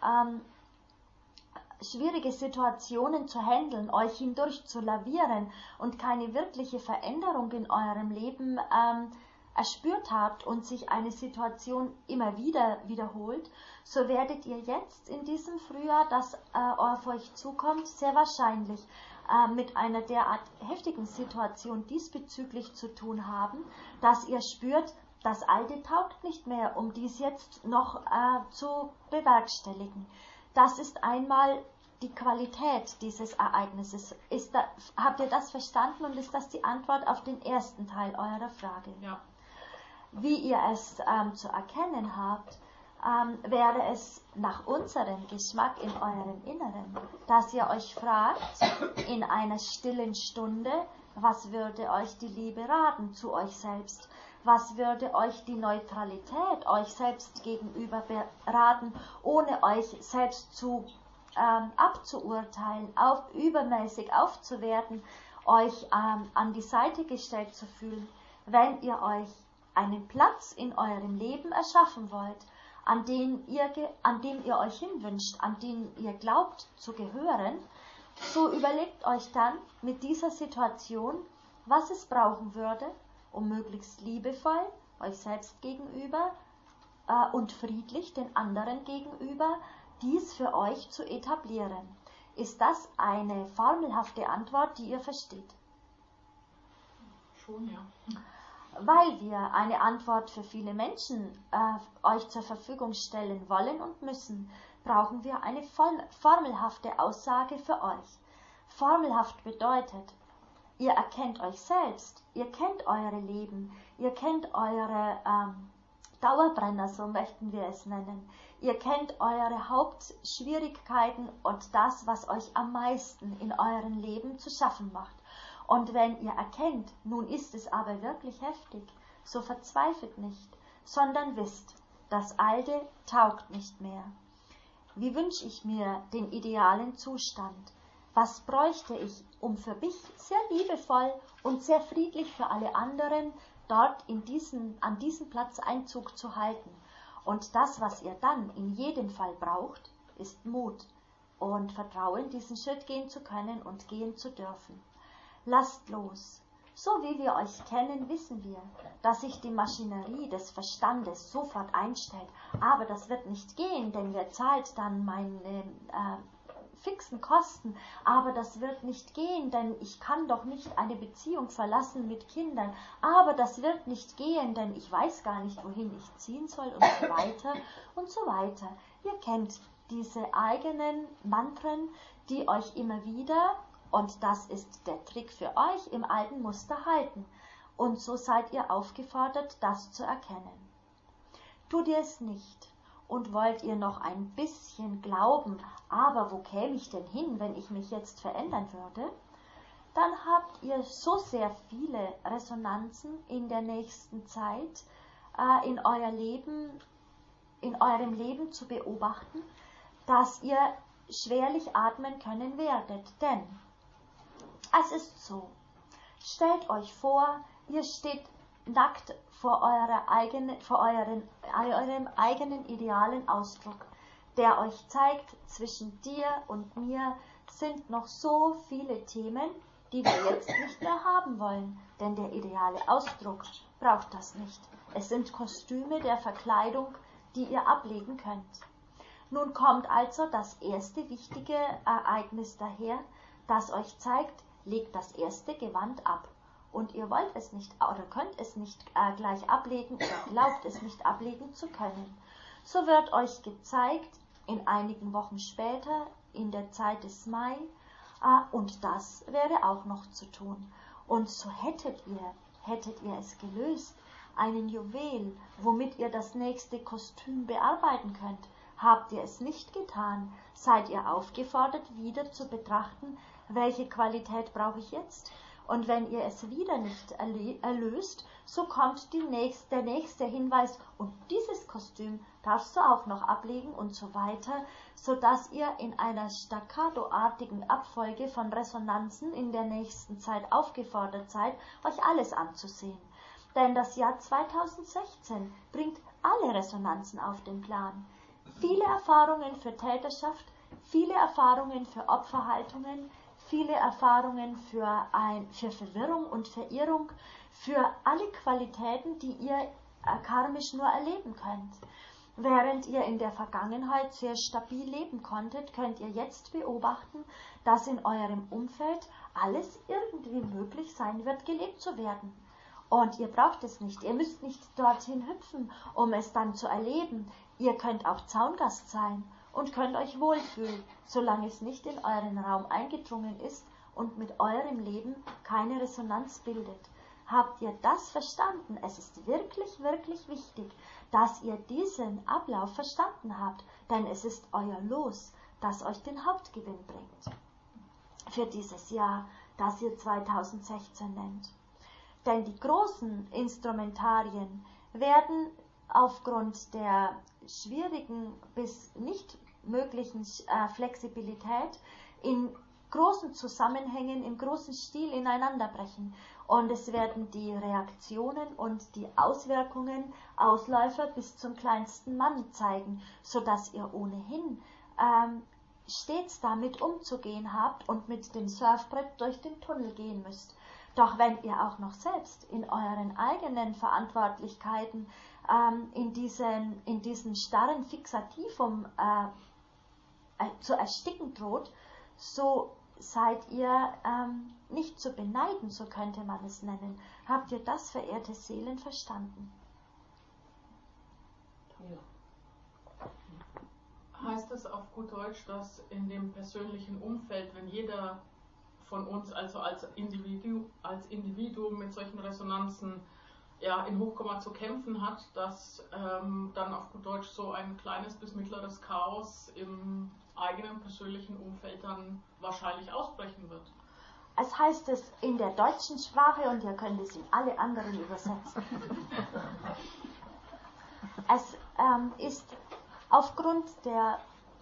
schwierige Situationen zu handeln, euch hindurch zu lavieren und keine wirkliche Veränderung in eurem Leben erspürt habt und sich eine Situation immer wieder wiederholt, so werdet ihr jetzt in diesem Frühjahr, das auf euch zukommt, sehr wahrscheinlich mit einer derart heftigen Situation diesbezüglich zu tun haben, dass ihr spürt, das Alte taugt nicht mehr, um dies jetzt noch zu bewerkstelligen. Das ist einmal die Qualität dieses Ereignisses. Habt ihr das verstanden und ist das die Antwort auf den ersten Teil eurer Frage? Ja. Wie ihr es zu erkennen habt, wäre es nach unserem Geschmack in eurem Inneren, dass ihr euch fragt, in einer stillen Stunde, was würde euch die Liebe raten zu euch selbst? Was würde euch die Neutralität euch selbst gegenüber beraten, ohne euch selbst zu abzuurteilen, übermäßig aufzuwerten, euch an die Seite gestellt zu fühlen, wenn ihr euch einen Platz in eurem Leben erschaffen wollt, an dem ihr euch hinwünscht, an den ihr glaubt zu gehören, so überlegt euch dann mit dieser Situation, was es brauchen würde, um möglichst liebevoll euch selbst gegenüber und friedlich den anderen gegenüber dies für euch zu etablieren. Ist das eine formelhafte Antwort, die ihr versteht? Schon, ja. Weil wir eine Antwort für viele Menschen euch zur Verfügung stellen wollen und müssen, brauchen wir eine formelhafte Aussage für euch. Formelhaft bedeutet, Ihr erkennt euch selbst, ihr kennt eure Leben, ihr kennt eure Dauerbrenner, so möchten wir es nennen. Ihr kennt eure Hauptschwierigkeiten und das, was euch am meisten in eurem Leben zu schaffen macht. Und wenn ihr erkennt, nun ist es aber wirklich heftig, so verzweifelt nicht, sondern wisst, das Alte taugt nicht mehr. Wie wünsche ich mir den idealen Zustand? Was bräuchte ich, um für mich sehr liebevoll und sehr friedlich für alle anderen dort an diesem Platz Einzug zu halten? Und das, was ihr dann in jedem Fall braucht, ist Mut und Vertrauen, diesen Schritt gehen zu können und gehen zu dürfen. Lasst los. So wie wir euch kennen, wissen wir, dass sich die Maschinerie des Verstandes sofort einstellt. Aber das wird nicht gehen, denn wer zahlt dann meine fixen Kosten? Aber das wird nicht gehen, denn ich kann doch nicht eine Beziehung verlassen mit Kindern. Aber das wird nicht gehen, denn ich weiß gar nicht, wohin ich ziehen soll und so weiter und so weiter. Ihr kennt diese eigenen Mantren, die euch immer wieder, und das ist der Trick für euch, im alten Muster halten. Und so seid ihr aufgefordert, das zu erkennen. Tut ihr es nicht und wollt ihr noch ein bisschen glauben, aber wo käme ich denn hin, wenn ich mich jetzt verändern würde? Dann habt ihr so sehr viele Resonanzen in der nächsten Zeit in eurem Leben zu beobachten, dass ihr schwerlich atmen können werdet. Denn es ist so, stellt euch vor, ihr steht nackt vor eurem eigenen idealen Ausdruck, der euch zeigt, zwischen dir und mir sind noch so viele Themen, die wir jetzt nicht mehr haben wollen, denn der ideale Ausdruck braucht das nicht. Es sind Kostüme der Verkleidung, die ihr ablegen könnt. Nun kommt also das erste wichtige Ereignis daher, das euch zeigt, legt das erste Gewand ab. Und ihr wollt es nicht oder könnt es nicht gleich ablegen oder glaubt es nicht ablegen zu können. So wird euch gezeigt, in einigen Wochen später, in der Zeit des Mai, und das wäre auch noch zu tun. Und so hättet ihr es gelöst, einen Juwel, womit ihr das nächste Kostüm bearbeiten könnt. Habt ihr es nicht getan, seid ihr aufgefordert, wieder zu betrachten, welche Qualität brauche ich jetzt? Und wenn ihr es wieder nicht erlöst, so kommt der nächste Hinweis, und dieses Kostüm darfst du auch noch ablegen und so weiter, sodass ihr in einer staccatoartigen Abfolge von Resonanzen in der nächsten Zeit aufgefordert seid, euch alles anzusehen. Denn das Jahr 2016 bringt alle Resonanzen auf den Plan. Viele Erfahrungen für Täterschaft, viele Erfahrungen für Opferhaltungen, viele Erfahrungen für Verwirrung und Verirrung, für alle Qualitäten, die ihr karmisch nur erleben könnt. Während ihr in der Vergangenheit sehr stabil leben konntet, könnt ihr jetzt beobachten, dass in eurem Umfeld alles irgendwie möglich sein wird, gelebt zu werden. Und ihr braucht es nicht. Ihr müsst nicht dorthin hüpfen, um es dann zu erleben. Ihr könnt auch Zaungast sein und könnt euch wohlfühlen, solange es nicht in euren Raum eingedrungen ist und mit eurem Leben keine Resonanz bildet. Habt ihr das verstanden? Es ist wirklich, wirklich wichtig, dass ihr diesen Ablauf verstanden habt, denn es ist euer Los, das euch den Hauptgewinn bringt. Für dieses Jahr, das ihr 2016 nennt. Denn die großen Instrumentarien werden aufgrund der schwierigen bis nicht möglichen Flexibilität in großen Zusammenhängen, im großen Stil ineinanderbrechen. Und es werden die Reaktionen und die Auswirkungen, Ausläufer bis zum kleinsten Mann zeigen, sodass ihr ohnehin stets damit umzugehen habt und mit dem Surfbrett durch den Tunnel gehen müsst. Doch wenn ihr auch noch selbst in euren eigenen Verantwortlichkeiten in diesen starren Fixativum zu ersticken droht, so seid ihr nicht zu beneiden, so könnte man es nennen. Habt ihr das, verehrte Seelen, verstanden? Ja. Heißt das auf gut Deutsch, dass in dem persönlichen Umfeld, wenn jeder von uns, also als Individuum mit solchen Resonanzen in Hochkomma zu kämpfen hat, dass dann auf gut Deutsch so ein kleines bis mittleres Chaos im eigenen persönlichen Umfeld dann wahrscheinlich ausbrechen wird. Es heißt es in der deutschen Sprache und ihr könnt es in alle anderen übersetzen. Es ist aufgrund der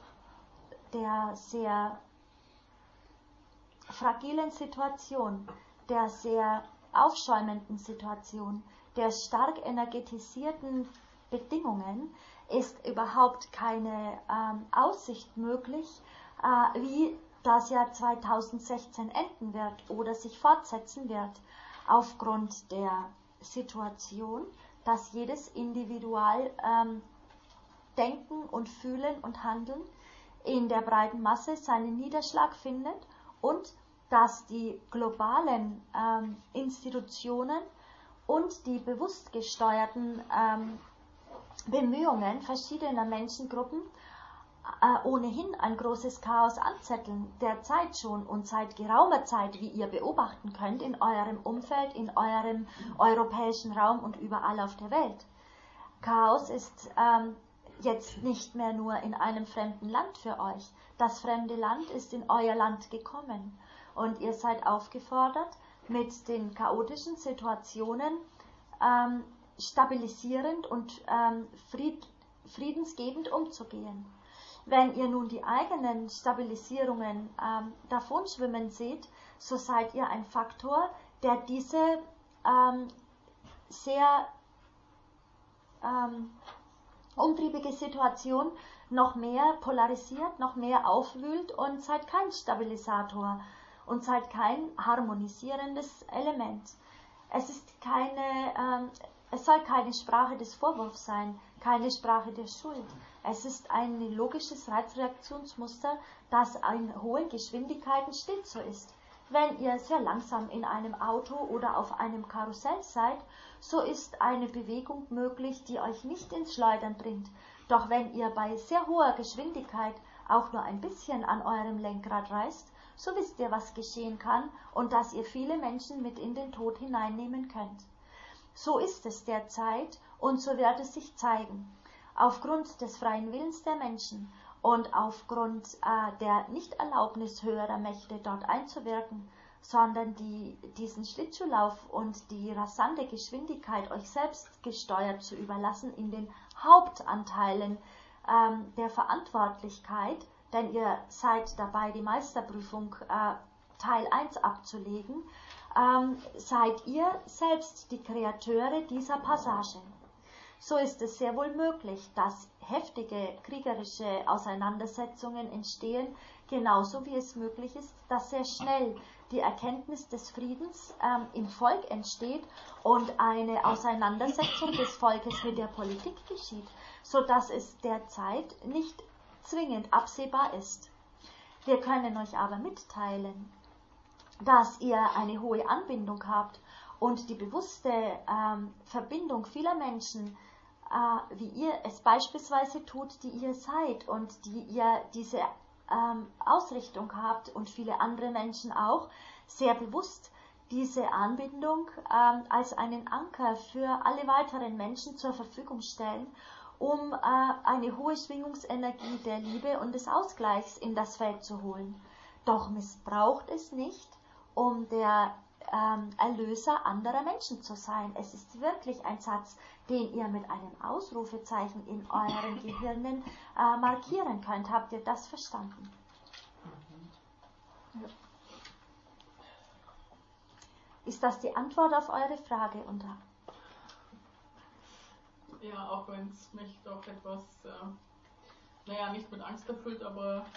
sehr fragilen Situation, der sehr aufschäumenden Situation, der stark energetisierten Bedingungen ist überhaupt keine Aussicht möglich, wie das Jahr 2016 enden wird oder sich fortsetzen wird, aufgrund der Situation, dass jedes Individual Denken und Fühlen und Handeln in der breiten Masse seinen Niederschlag findet und dass die globalen Institutionen und die bewusst gesteuerten Bemühungen verschiedener Menschengruppen ohnehin ein großes Chaos anzetteln, derzeit schon und seit geraumer Zeit, wie ihr beobachten könnt, in eurem Umfeld, in eurem europäischen Raum und überall auf der Welt. Chaos ist jetzt nicht mehr nur in einem fremden Land für euch. Das fremde Land ist in euer Land gekommen und ihr seid aufgefordert, mit den chaotischen Situationen stabilisierend und friedensgebend umzugehen. Wenn ihr nun die eigenen Stabilisierungen davonschwimmen seht, so seid ihr ein Faktor, der diese sehr umtriebige Situation noch mehr polarisiert, noch mehr aufwühlt und seid kein Stabilisator und seid kein harmonisierendes Element. Es soll keine Sprache des Vorwurfs sein, keine Sprache der Schuld. Es ist ein logisches Reizreaktionsmuster, das in hohen Geschwindigkeiten stets so ist. Wenn ihr sehr langsam in einem Auto oder auf einem Karussell seid, so ist eine Bewegung möglich, die euch nicht ins Schleudern bringt. Doch wenn ihr bei sehr hoher Geschwindigkeit auch nur ein bisschen an eurem Lenkrad reißt, so wisst ihr, was geschehen kann und dass ihr viele Menschen mit in den Tod hineinnehmen könnt. So ist es derzeit und so wird es sich zeigen. Aufgrund des freien Willens der Menschen und aufgrund der Nichterlaubnis höherer Mächte dort einzuwirken, sondern diesen Schlittschuhlauf und die rasante Geschwindigkeit euch selbst gesteuert zu überlassen in den Hauptanteilen der Verantwortlichkeit, denn ihr seid dabei, die Meisterprüfung Teil 1 abzulegen, seid ihr selbst die Kreateure dieser Passage. So ist es sehr wohl möglich, dass heftige kriegerische Auseinandersetzungen entstehen, genauso wie es möglich ist, dass sehr schnell die Erkenntnis des Friedens im Volk entsteht und eine Auseinandersetzung des Volkes mit der Politik geschieht, sodass es derzeit nicht zwingend absehbar ist. Wir können euch aber mitteilen, dass ihr eine hohe Anbindung habt und die bewusste Verbindung vieler Menschen, wie ihr es beispielsweise tut, die ihr seid und die ihr diese Ausrichtung habt und viele andere Menschen auch, sehr bewusst diese Anbindung als einen Anker für alle weiteren Menschen zur Verfügung stellen, um eine hohe Schwingungsenergie der Liebe und des Ausgleichs in das Feld zu holen. Doch missbraucht es nicht, um der Erlöser anderer Menschen zu sein. Es ist wirklich ein Satz, den ihr mit einem Ausrufezeichen in euren Gehirnen markieren könnt. Habt ihr das verstanden? Ja. Ist das die Antwort auf eure Frage? Ja, auch wenn es mich doch etwas, nicht mit Angst erfüllt, aber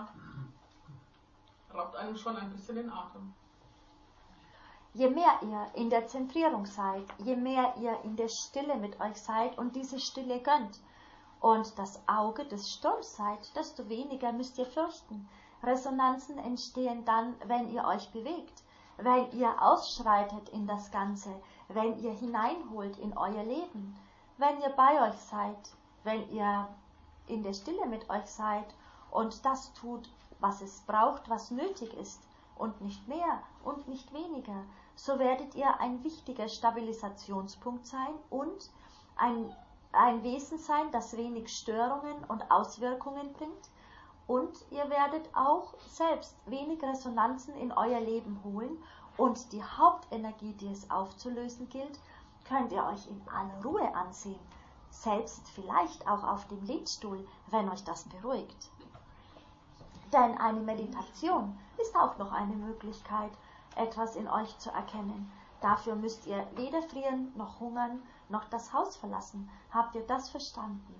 raubt einem schon ein bisschen den Atem. Je mehr ihr in der Zentrierung seid, je mehr ihr in der Stille mit euch seid und diese Stille gönnt und das Auge des Sturms seid, desto weniger müsst ihr fürchten. Resonanzen entstehen dann, wenn ihr euch bewegt, wenn ihr ausschreitet in das Ganze, wenn ihr hineinholt in euer Leben, wenn ihr bei euch seid, wenn ihr in der Stille mit euch seid und das tut, was es braucht, was nötig ist, und nicht mehr und nicht weniger, so werdet ihr ein wichtiger Stabilisationspunkt sein und ein Wesen sein, das wenig Störungen und Auswirkungen bringt, und ihr werdet auch selbst wenig Resonanzen in euer Leben holen, und die Hauptenergie, die es aufzulösen gilt, könnt ihr euch in aller Ruhe ansehen, selbst vielleicht auch auf dem Lehnstuhl, wenn euch das beruhigt. Denn eine Meditation ist auch noch eine Möglichkeit, etwas in euch zu erkennen. Dafür müsst ihr weder frieren, noch hungern, noch das Haus verlassen. Habt ihr das verstanden?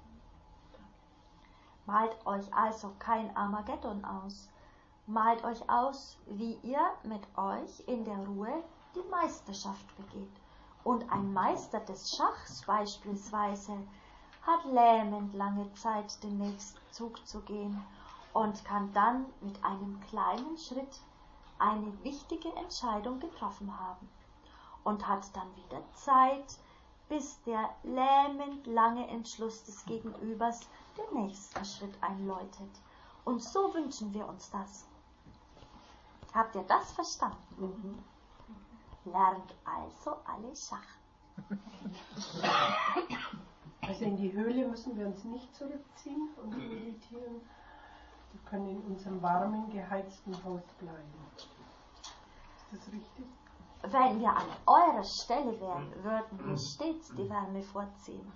Malt euch also kein Armageddon aus. Malt euch aus, wie ihr mit euch in der Ruhe die Meisterschaft begeht. Und ein Meister des Schachs beispielsweise hat lähmend lange Zeit, den nächsten Zug zu gehen und kann dann mit einem kleinen Schritt eine wichtige Entscheidung getroffen haben und hat dann wieder Zeit, bis der lähmend lange Entschluss des Gegenübers den nächsten Schritt einläutet. Und so wünschen wir uns das. Habt ihr das verstanden? Lernt also alle Schach. Also in die Höhle müssen wir uns nicht zurückziehen und meditieren. Wir können in unserem warmen, geheizten Haus bleiben. Ist das richtig? Wenn wir an eurer Stelle wären, würden wir stets die Wärme vorziehen.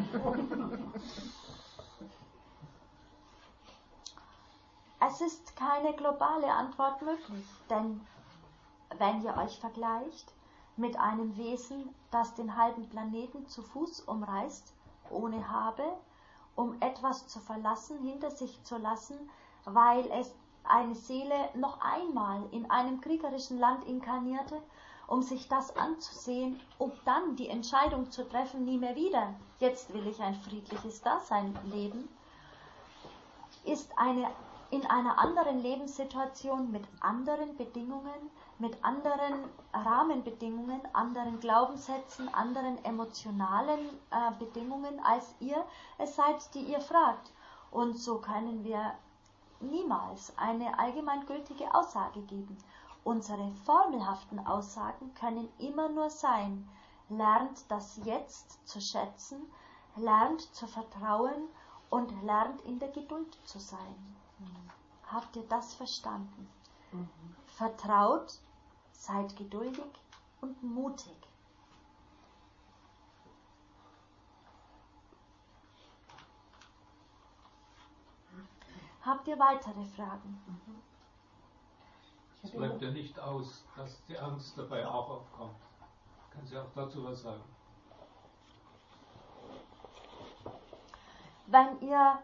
Es ist keine globale Antwort möglich, denn wenn ihr euch vergleicht mit einem Wesen, das den halben Planeten zu Fuß umreist, ohne Habe, um etwas zu verlassen, hinter sich zu lassen, weil es eine Seele noch einmal in einem kriegerischen Land inkarnierte, um sich das anzusehen, um dann die Entscheidung zu treffen, nie mehr wieder, jetzt will ich ein friedliches Dasein leben, ist in einer anderen Lebenssituation mit anderen Bedingungen, mit anderen Rahmenbedingungen, anderen Glaubenssätzen, anderen emotionalen Bedingungen, als ihr es seid, die ihr fragt. Und so können wir niemals eine allgemeingültige Aussage geben. Unsere formelhaften Aussagen können immer nur sein: lernt das Jetzt zu schätzen, lernt zu vertrauen und lernt in der Geduld zu sein. Habt ihr das verstanden? Vertraut, seid geduldig und mutig. Habt ihr weitere Fragen? Es bleibt ja nicht aus, dass die Angst dabei auch aufkommt. Können Sie auch dazu was sagen? Wenn ihr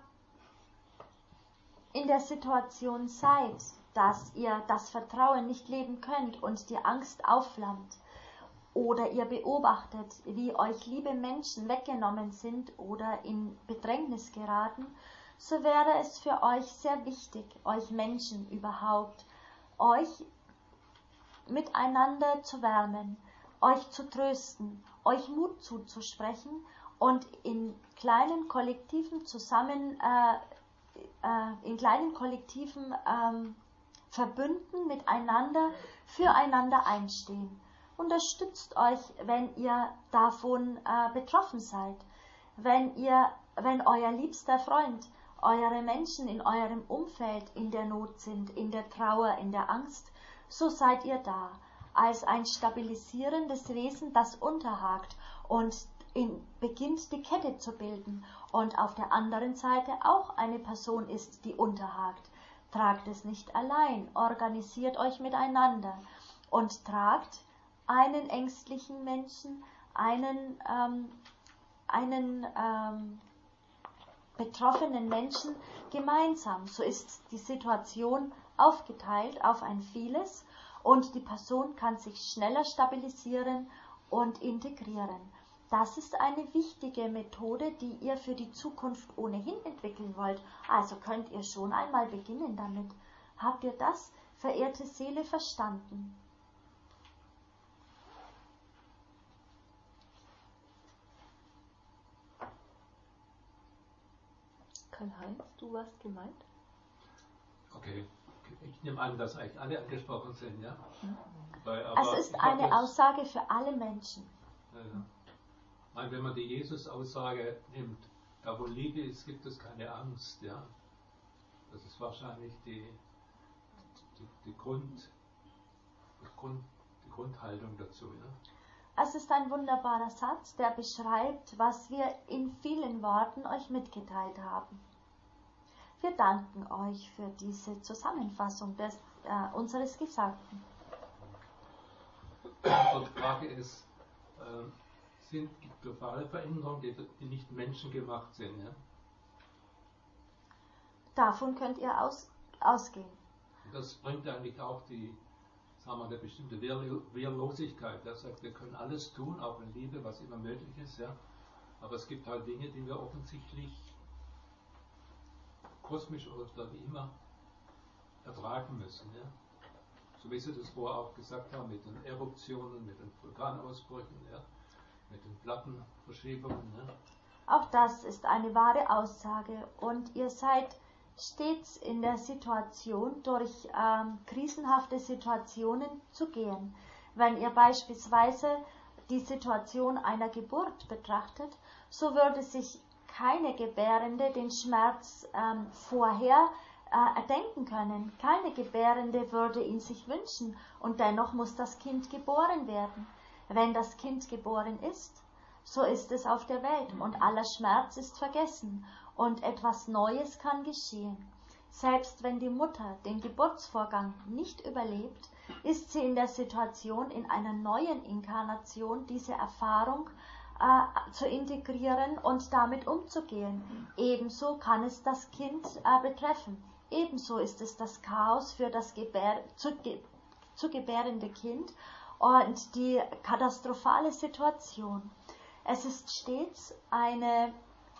in der Situation seid, dass ihr das Vertrauen nicht leben könnt und die Angst aufflammt, oder ihr beobachtet, wie euch liebe Menschen weggenommen sind oder in Bedrängnis geraten, so wäre es für euch sehr wichtig, euch Menschen überhaupt, euch miteinander zu wärmen, euch zu trösten, euch Mut zuzusprechen und in kleinen kollektiven Verbünden miteinander füreinander einstehen. Unterstützt euch, wenn ihr davon betroffen seid, wenn euer liebster Freund, eure Menschen in eurem Umfeld in der Not sind, in der Trauer, in der Angst, so seid ihr da, als ein stabilisierendes Wesen, das unterhakt und beginnt die Kette zu bilden und auf der anderen Seite auch eine Person ist, die unterhakt. Tragt es nicht allein, organisiert euch miteinander und tragt einen ängstlichen Menschen, einen betroffenen Menschen gemeinsam. So ist die Situation aufgeteilt auf ein Vieles und die Person kann sich schneller stabilisieren und integrieren. Das ist eine wichtige Methode, die ihr für die Zukunft ohnehin entwickeln wollt. Also könnt ihr schon einmal beginnen damit. Habt ihr das, verehrte Seele, verstanden? Karl-Heinz, du warst gemeint? Okay, Ich nehme an, dass eigentlich alle angesprochen sind, ja? Es ist eine Aussage für alle Menschen. Ja. Wenn man die Jesus-Aussage nimmt, da wo Liebe ist, gibt es keine Angst, ja? Das ist wahrscheinlich die Grundhaltung dazu, ja? Es ist ein wunderbarer Satz, der beschreibt, was wir in vielen Worten euch mitgeteilt haben. Wir danken euch für diese Zusammenfassung unseres Gesagten. Die Frage ist, gibt es globale Veränderungen, die nicht menschengemacht sind? Ja? Davon könnt ihr ausgehen. Und das bringt eigentlich auch eine bestimmte Wehrlosigkeit. Der sagt, wir können alles tun, auch in Liebe, was immer möglich ist. Ja? Aber es gibt halt Dinge, die wir offensichtlich kosmisch oder wie immer ertragen müssen. Ja? So wie Sie das vorher auch gesagt haben, mit den Eruptionen, mit den Vulkanausbrüchen, ja? Mit den Plattenverschiebungen. Ja? Auch das ist eine wahre Aussage und ihr seid stets in der Situation, durch krisenhafte Situationen zu gehen. Wenn ihr beispielsweise die Situation einer Geburt betrachtet, so würde sich keine Gebärende den Schmerz vorher erdenken können. Keine Gebärende würde ihn sich wünschen und dennoch muss das Kind geboren werden. Wenn das Kind geboren ist, so ist es auf der Welt und aller Schmerz ist vergessen und etwas Neues kann geschehen. Selbst wenn die Mutter den Geburtsvorgang nicht überlebt, ist sie in der Situation, in einer neuen Inkarnation diese Erfahrung zu integrieren und damit umzugehen. Ebenso kann es das Kind betreffen. Ebenso ist es das Chaos für das zu gebärende Kind und die katastrophale Situation. Es ist stets eine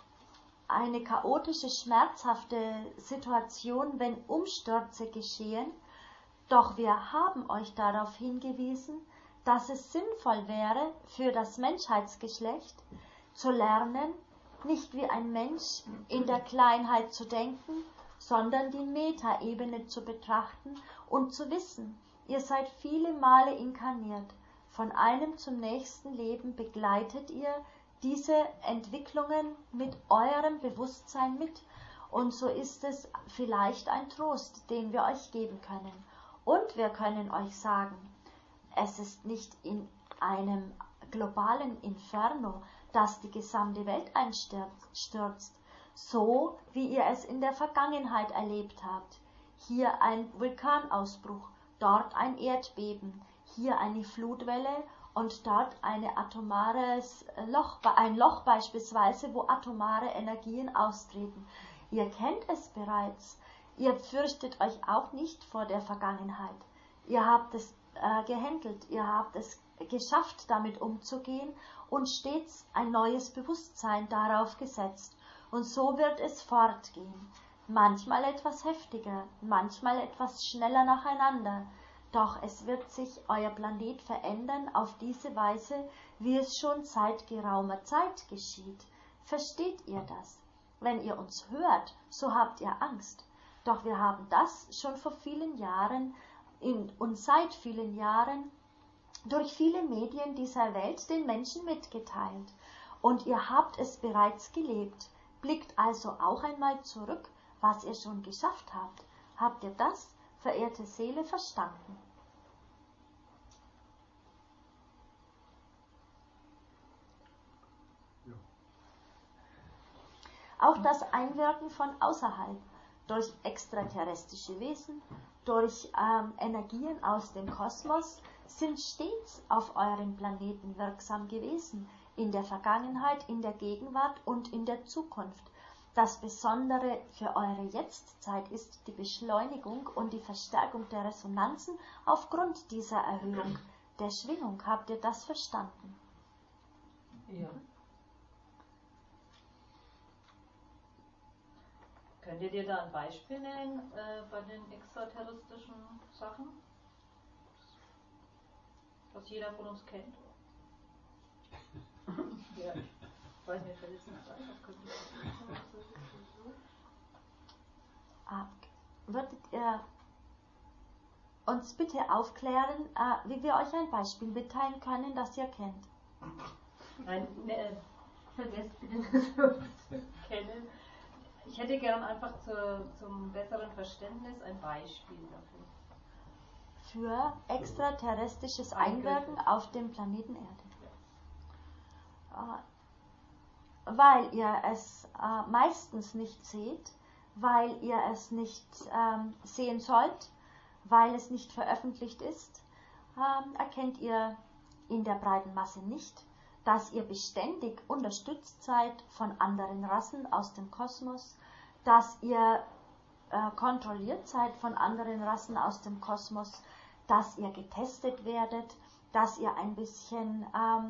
chaotische, schmerzhafte Situation, wenn Umstürze geschehen, doch wir haben euch darauf hingewiesen, dass es sinnvoll wäre, für das Menschheitsgeschlecht zu lernen, nicht wie ein Mensch in der Kleinheit zu denken, sondern die Metaebene zu betrachten und zu wissen, ihr seid viele Male inkarniert. Von einem zum nächsten Leben begleitet ihr diese Entwicklungen mit eurem Bewusstsein mit. Und so ist es vielleicht ein Trost, den wir euch geben können. Und wir können euch sagen, es ist nicht in einem globalen Inferno, das die gesamte Welt einstürzt, so wie ihr es in der Vergangenheit erlebt habt. Hier ein Vulkanausbruch, dort ein Erdbeben, hier eine Flutwelle und dort ein Loch beispielsweise, wo atomare Energien austreten. Ihr kennt es bereits. Ihr fürchtet euch auch nicht vor der Vergangenheit. Ihr habt es gehandelt, ihr habt es geschafft, damit umzugehen und stets ein neues Bewusstsein darauf gesetzt. Und so wird es fortgehen. Manchmal etwas heftiger, manchmal etwas schneller nacheinander. Doch es wird sich euer Planet verändern auf diese Weise, wie es schon seit geraumer Zeit geschieht. Versteht ihr das? Wenn ihr uns hört, so habt ihr Angst. Doch wir haben das schon vor vielen Jahren und seit vielen Jahren durch viele Medien dieser Welt den Menschen mitgeteilt. Und ihr habt es bereits gelebt. Blickt also auch einmal zurück, was ihr schon geschafft habt. Habt ihr das, verehrte Seele, verstanden? Ja. Auch das Einwirken von außerhalb, durch extraterrestrische Wesen, durch Energien aus dem Kosmos, sind stets auf eurem Planeten wirksam gewesen, in der Vergangenheit, in der Gegenwart und in der Zukunft. Das Besondere für eure Jetztzeit ist die Beschleunigung und die Verstärkung der Resonanzen aufgrund dieser Erhöhung der Schwingung. Habt ihr das verstanden? Ja. Könnt ihr dir da ein Beispiel nennen bei den extraterrestrischen Sachen? Was jeder von uns kennt? Ja, ich weiß nicht, wer das nicht weiß. Würdet ihr uns bitte aufklären, wie wir euch ein Beispiel mitteilen können, das ihr kennt. Nein, vergesst bitte das Wort kennen. Ich hätte gern einfach zum besseren Verständnis ein Beispiel dafür. Für extraterrestrisches Einwirken auf dem Planeten Erde. Weil ihr es meistens nicht seht, weil ihr es nicht sehen sollt, weil es nicht veröffentlicht ist, erkennt ihr in der breiten Masse nicht, dass ihr beständig unterstützt seid von anderen Rassen aus dem Kosmos, dass ihr kontrolliert seid von anderen Rassen aus dem Kosmos, dass ihr getestet werdet, dass ihr ein bisschen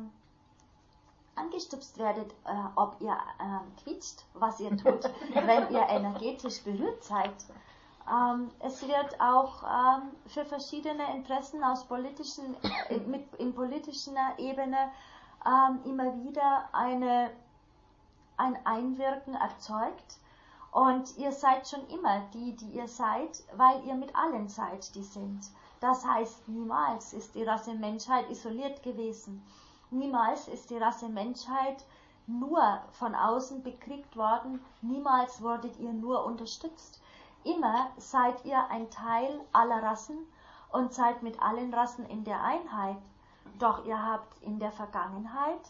angestupst werdet, ob ihr quietscht, was ihr tut, wenn ihr energetisch berührt seid. Es wird auch für verschiedene Interessen aus in politischer Ebene immer wieder ein Einwirken erzeugt. Und ihr seid schon immer die ihr seid, weil ihr mit allen seid, die sind. Das heißt, niemals ist die Rasse Menschheit isoliert gewesen. Niemals ist die Rasse Menschheit nur von außen bekriegt worden. Niemals wurdet ihr nur unterstützt. Immer seid ihr ein Teil aller Rassen und seid mit allen Rassen in der Einheit. Doch ihr habt in der Vergangenheit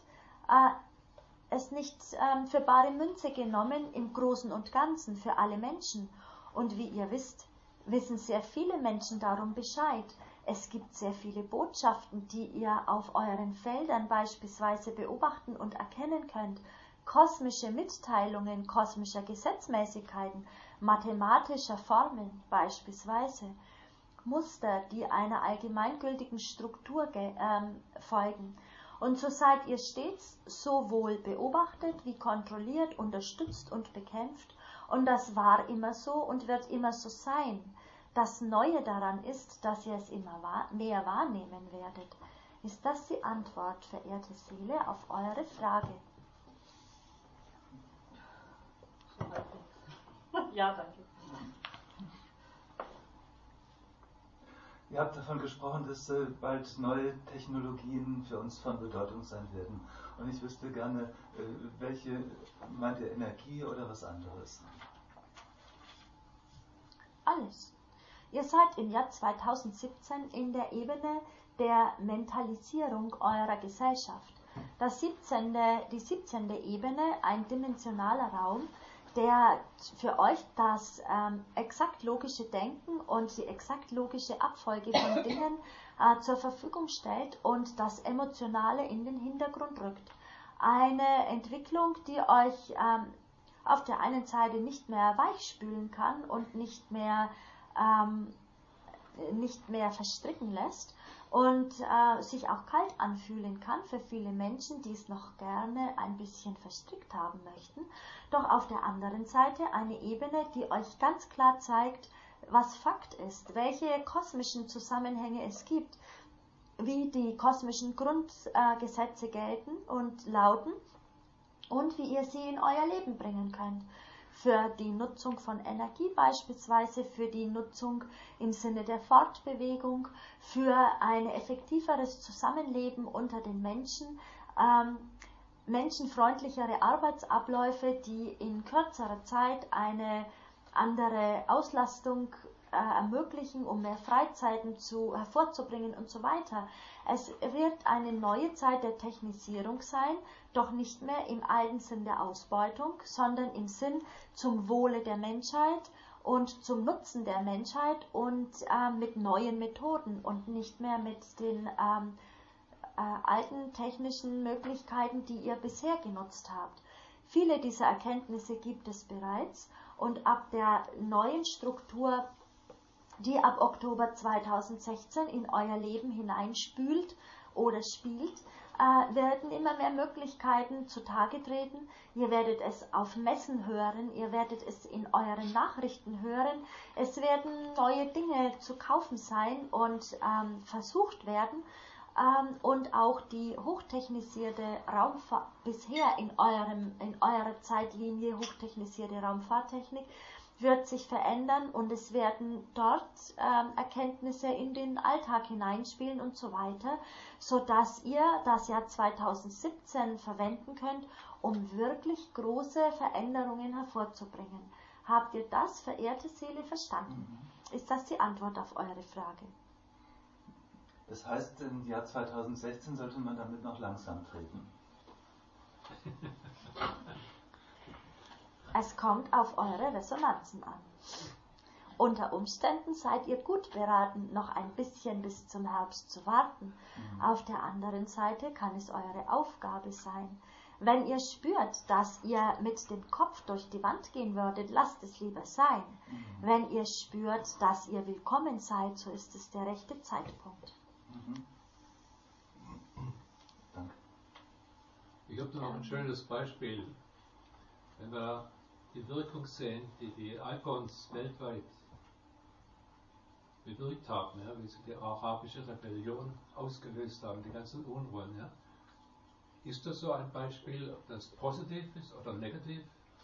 es nicht für bare Münze genommen im Großen und Ganzen für alle Menschen. Und wie ihr wisst, wissen sehr viele Menschen darum Bescheid. Es gibt sehr viele Botschaften, die ihr auf euren Feldern beispielsweise beobachten und erkennen könnt. Kosmische Mitteilungen, kosmischer Gesetzmäßigkeiten, mathematischer Formeln beispielsweise. Muster, die einer allgemeingültigen Struktur folgen. Und so seid ihr stets sowohl beobachtet wie kontrolliert, unterstützt und bekämpft. Und das war immer so und wird immer so sein. Das Neue daran ist, dass ihr es immer mehr wahrnehmen werdet. Ist das die Antwort, verehrte Seele, auf eure Frage? Ja, danke. Ihr habt davon gesprochen, dass bald neue Technologien für uns von Bedeutung sein werden. Und ich wüsste gerne, welche, meint ihr Energie oder was anderes? Alles. Ihr seid im Jahr 2017 in der Ebene der Mentalisierung eurer Gesellschaft. Die 17. Ebene, ein dimensionaler Raum, der für euch das exakt logische Denken und die exakt logische Abfolge von Dingen zur Verfügung stellt und das Emotionale in den Hintergrund rückt. Eine Entwicklung, die euch auf der einen Seite nicht mehr weichspülen kann und nicht mehr verstricken lässt und sich auch kalt anfühlen kann für viele Menschen, die es noch gerne ein bisschen verstrickt haben möchten. Doch auf der anderen Seite eine Ebene, die euch ganz klar zeigt, was Fakt ist, welche kosmischen Zusammenhänge es gibt, wie die kosmischen Grundgesetze gelten und lauten und wie ihr sie in euer Leben bringen könnt. Für die Nutzung von Energie beispielsweise, für die Nutzung im Sinne der Fortbewegung, für ein effektiveres Zusammenleben unter den Menschen, menschenfreundlichere Arbeitsabläufe, die in kürzerer Zeit eine andere Auslastung ermöglichen, um mehr Freizeiten hervorzubringen und so weiter. Es wird eine neue Zeit der Technisierung sein, doch nicht mehr im alten Sinn der Ausbeutung, sondern im Sinn zum Wohle der Menschheit und zum Nutzen der Menschheit und mit neuen Methoden und nicht mehr mit den alten technischen Möglichkeiten, die ihr bisher genutzt habt. Viele dieser Erkenntnisse gibt es bereits und ab der neuen Struktur, die ab Oktober 2016 in euer Leben hineinspült oder spielt, werden immer mehr Möglichkeiten zutage treten. Ihr werdet es auf Messen hören, ihr werdet es in euren Nachrichten hören. Es werden neue Dinge zu kaufen sein und versucht werden. Und auch die hochtechnisierte Raumfahrt, bisher in eurer Zeitlinie hochtechnisierte Raumfahrttechnik, wird sich verändern und es werden dort Erkenntnisse in den Alltag hineinspielen und so weiter, sodass ihr das Jahr 2017 verwenden könnt, um wirklich große Veränderungen hervorzubringen. Habt ihr das, verehrte Seele, verstanden? Ist das die Antwort auf eure Frage? Das heißt, im Jahr 2016 sollte man damit noch langsam treten. Es kommt auf eure Resonanzen an. Unter Umständen seid ihr gut beraten, noch ein bisschen bis zum Herbst zu warten. Auf der anderen Seite kann es eure Aufgabe sein. Wenn ihr spürt, dass ihr mit dem Kopf durch die Wand gehen würdet, lasst es lieber sein. Wenn ihr spürt, dass ihr willkommen seid, so ist es der rechte Zeitpunkt. Danke. Ich habe da noch ein schönes Beispiel. Wenn wir die Wirkung sehen, die die iPhones weltweit bewirkt haben, ja, wie sie die arabische Rebellion ausgelöst haben, die ganzen Unruhen. Ja. Ist das so ein Beispiel, ob das positiv ist oder negativ?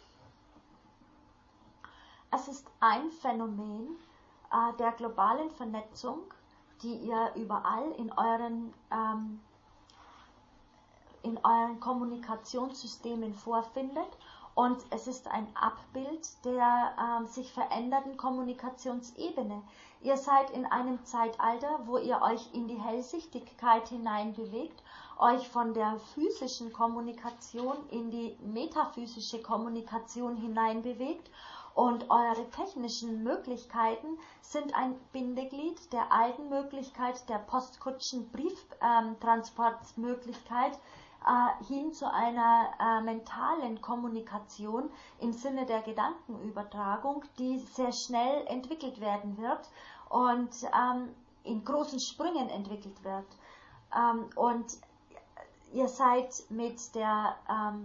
Es ist ein Phänomen der globalen Vernetzung, die ihr überall in euren Kommunikationssystemen vorfindet. Und es ist ein Abbild der sich verändernden Kommunikationsebene. Ihr seid in einem Zeitalter, wo ihr euch in die Hellsichtigkeit hineinbewegt, euch von der physischen Kommunikation in die metaphysische Kommunikation hineinbewegt. Und eure technischen Möglichkeiten sind ein Bindeglied der alten Möglichkeit der Postkutschen-Brieftransportmöglichkeit hin zu einer mentalen Kommunikation im Sinne der Gedankenübertragung, die sehr schnell entwickelt werden wird und in großen Sprüngen entwickelt wird. Und ihr seid mit der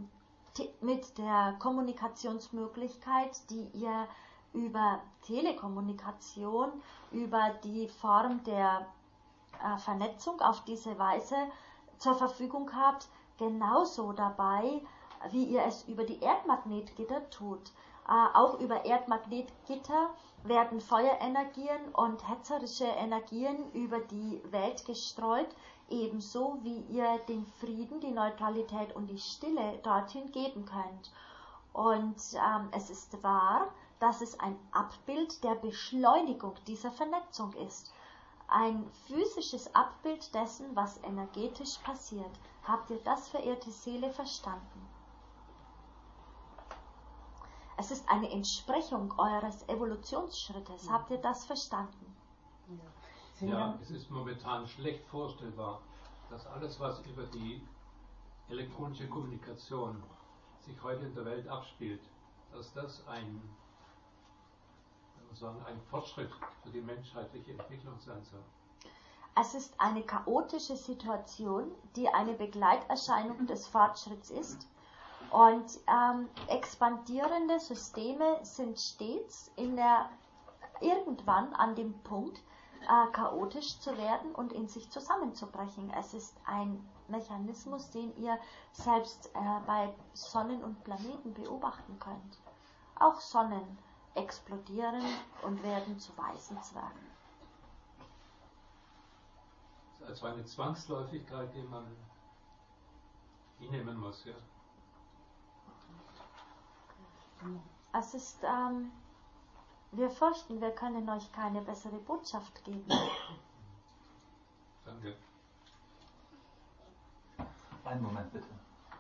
Kommunikationsmöglichkeit, die ihr über Telekommunikation, über die Form der Vernetzung auf diese Weise zur Verfügung habt, genauso dabei, wie ihr es über die Erdmagnetgitter tut. Auch über Erdmagnetgitter werden Feuerenergien und hetzerische Energien über die Welt gestreut, ebenso wie ihr den Frieden, die Neutralität und die Stille dorthin geben könnt. Und es ist wahr, dass es ein Abbild der Beschleunigung dieser Vernetzung ist. Ein physisches Abbild dessen, was energetisch passiert. Habt ihr das, verehrte Seele, verstanden? Es ist eine Entsprechung eures Evolutionsschrittes. Habt ihr das verstanden? Ja, es ist momentan schlecht vorstellbar, dass alles, was über die elektronische Kommunikation sich heute in der Welt abspielt, dass das ein Fortschritt für die menschheitliche Entwicklung sein soll. Es ist eine chaotische Situation, die eine Begleiterscheinung des Fortschritts ist. Und expandierende Systeme sind stets irgendwann an dem Punkt, chaotisch zu werden und in sich zusammenzubrechen. Es ist ein Mechanismus, den ihr selbst bei Sonnen und Planeten beobachten könnt. Auch Sonnen explodieren und werden zu weißen Zwergen. Das ist also eine Zwangsläufigkeit, die man hinnehmen muss, ja. Es ist, wir fürchten, wir können euch keine bessere Botschaft geben. Danke. Einen Moment bitte.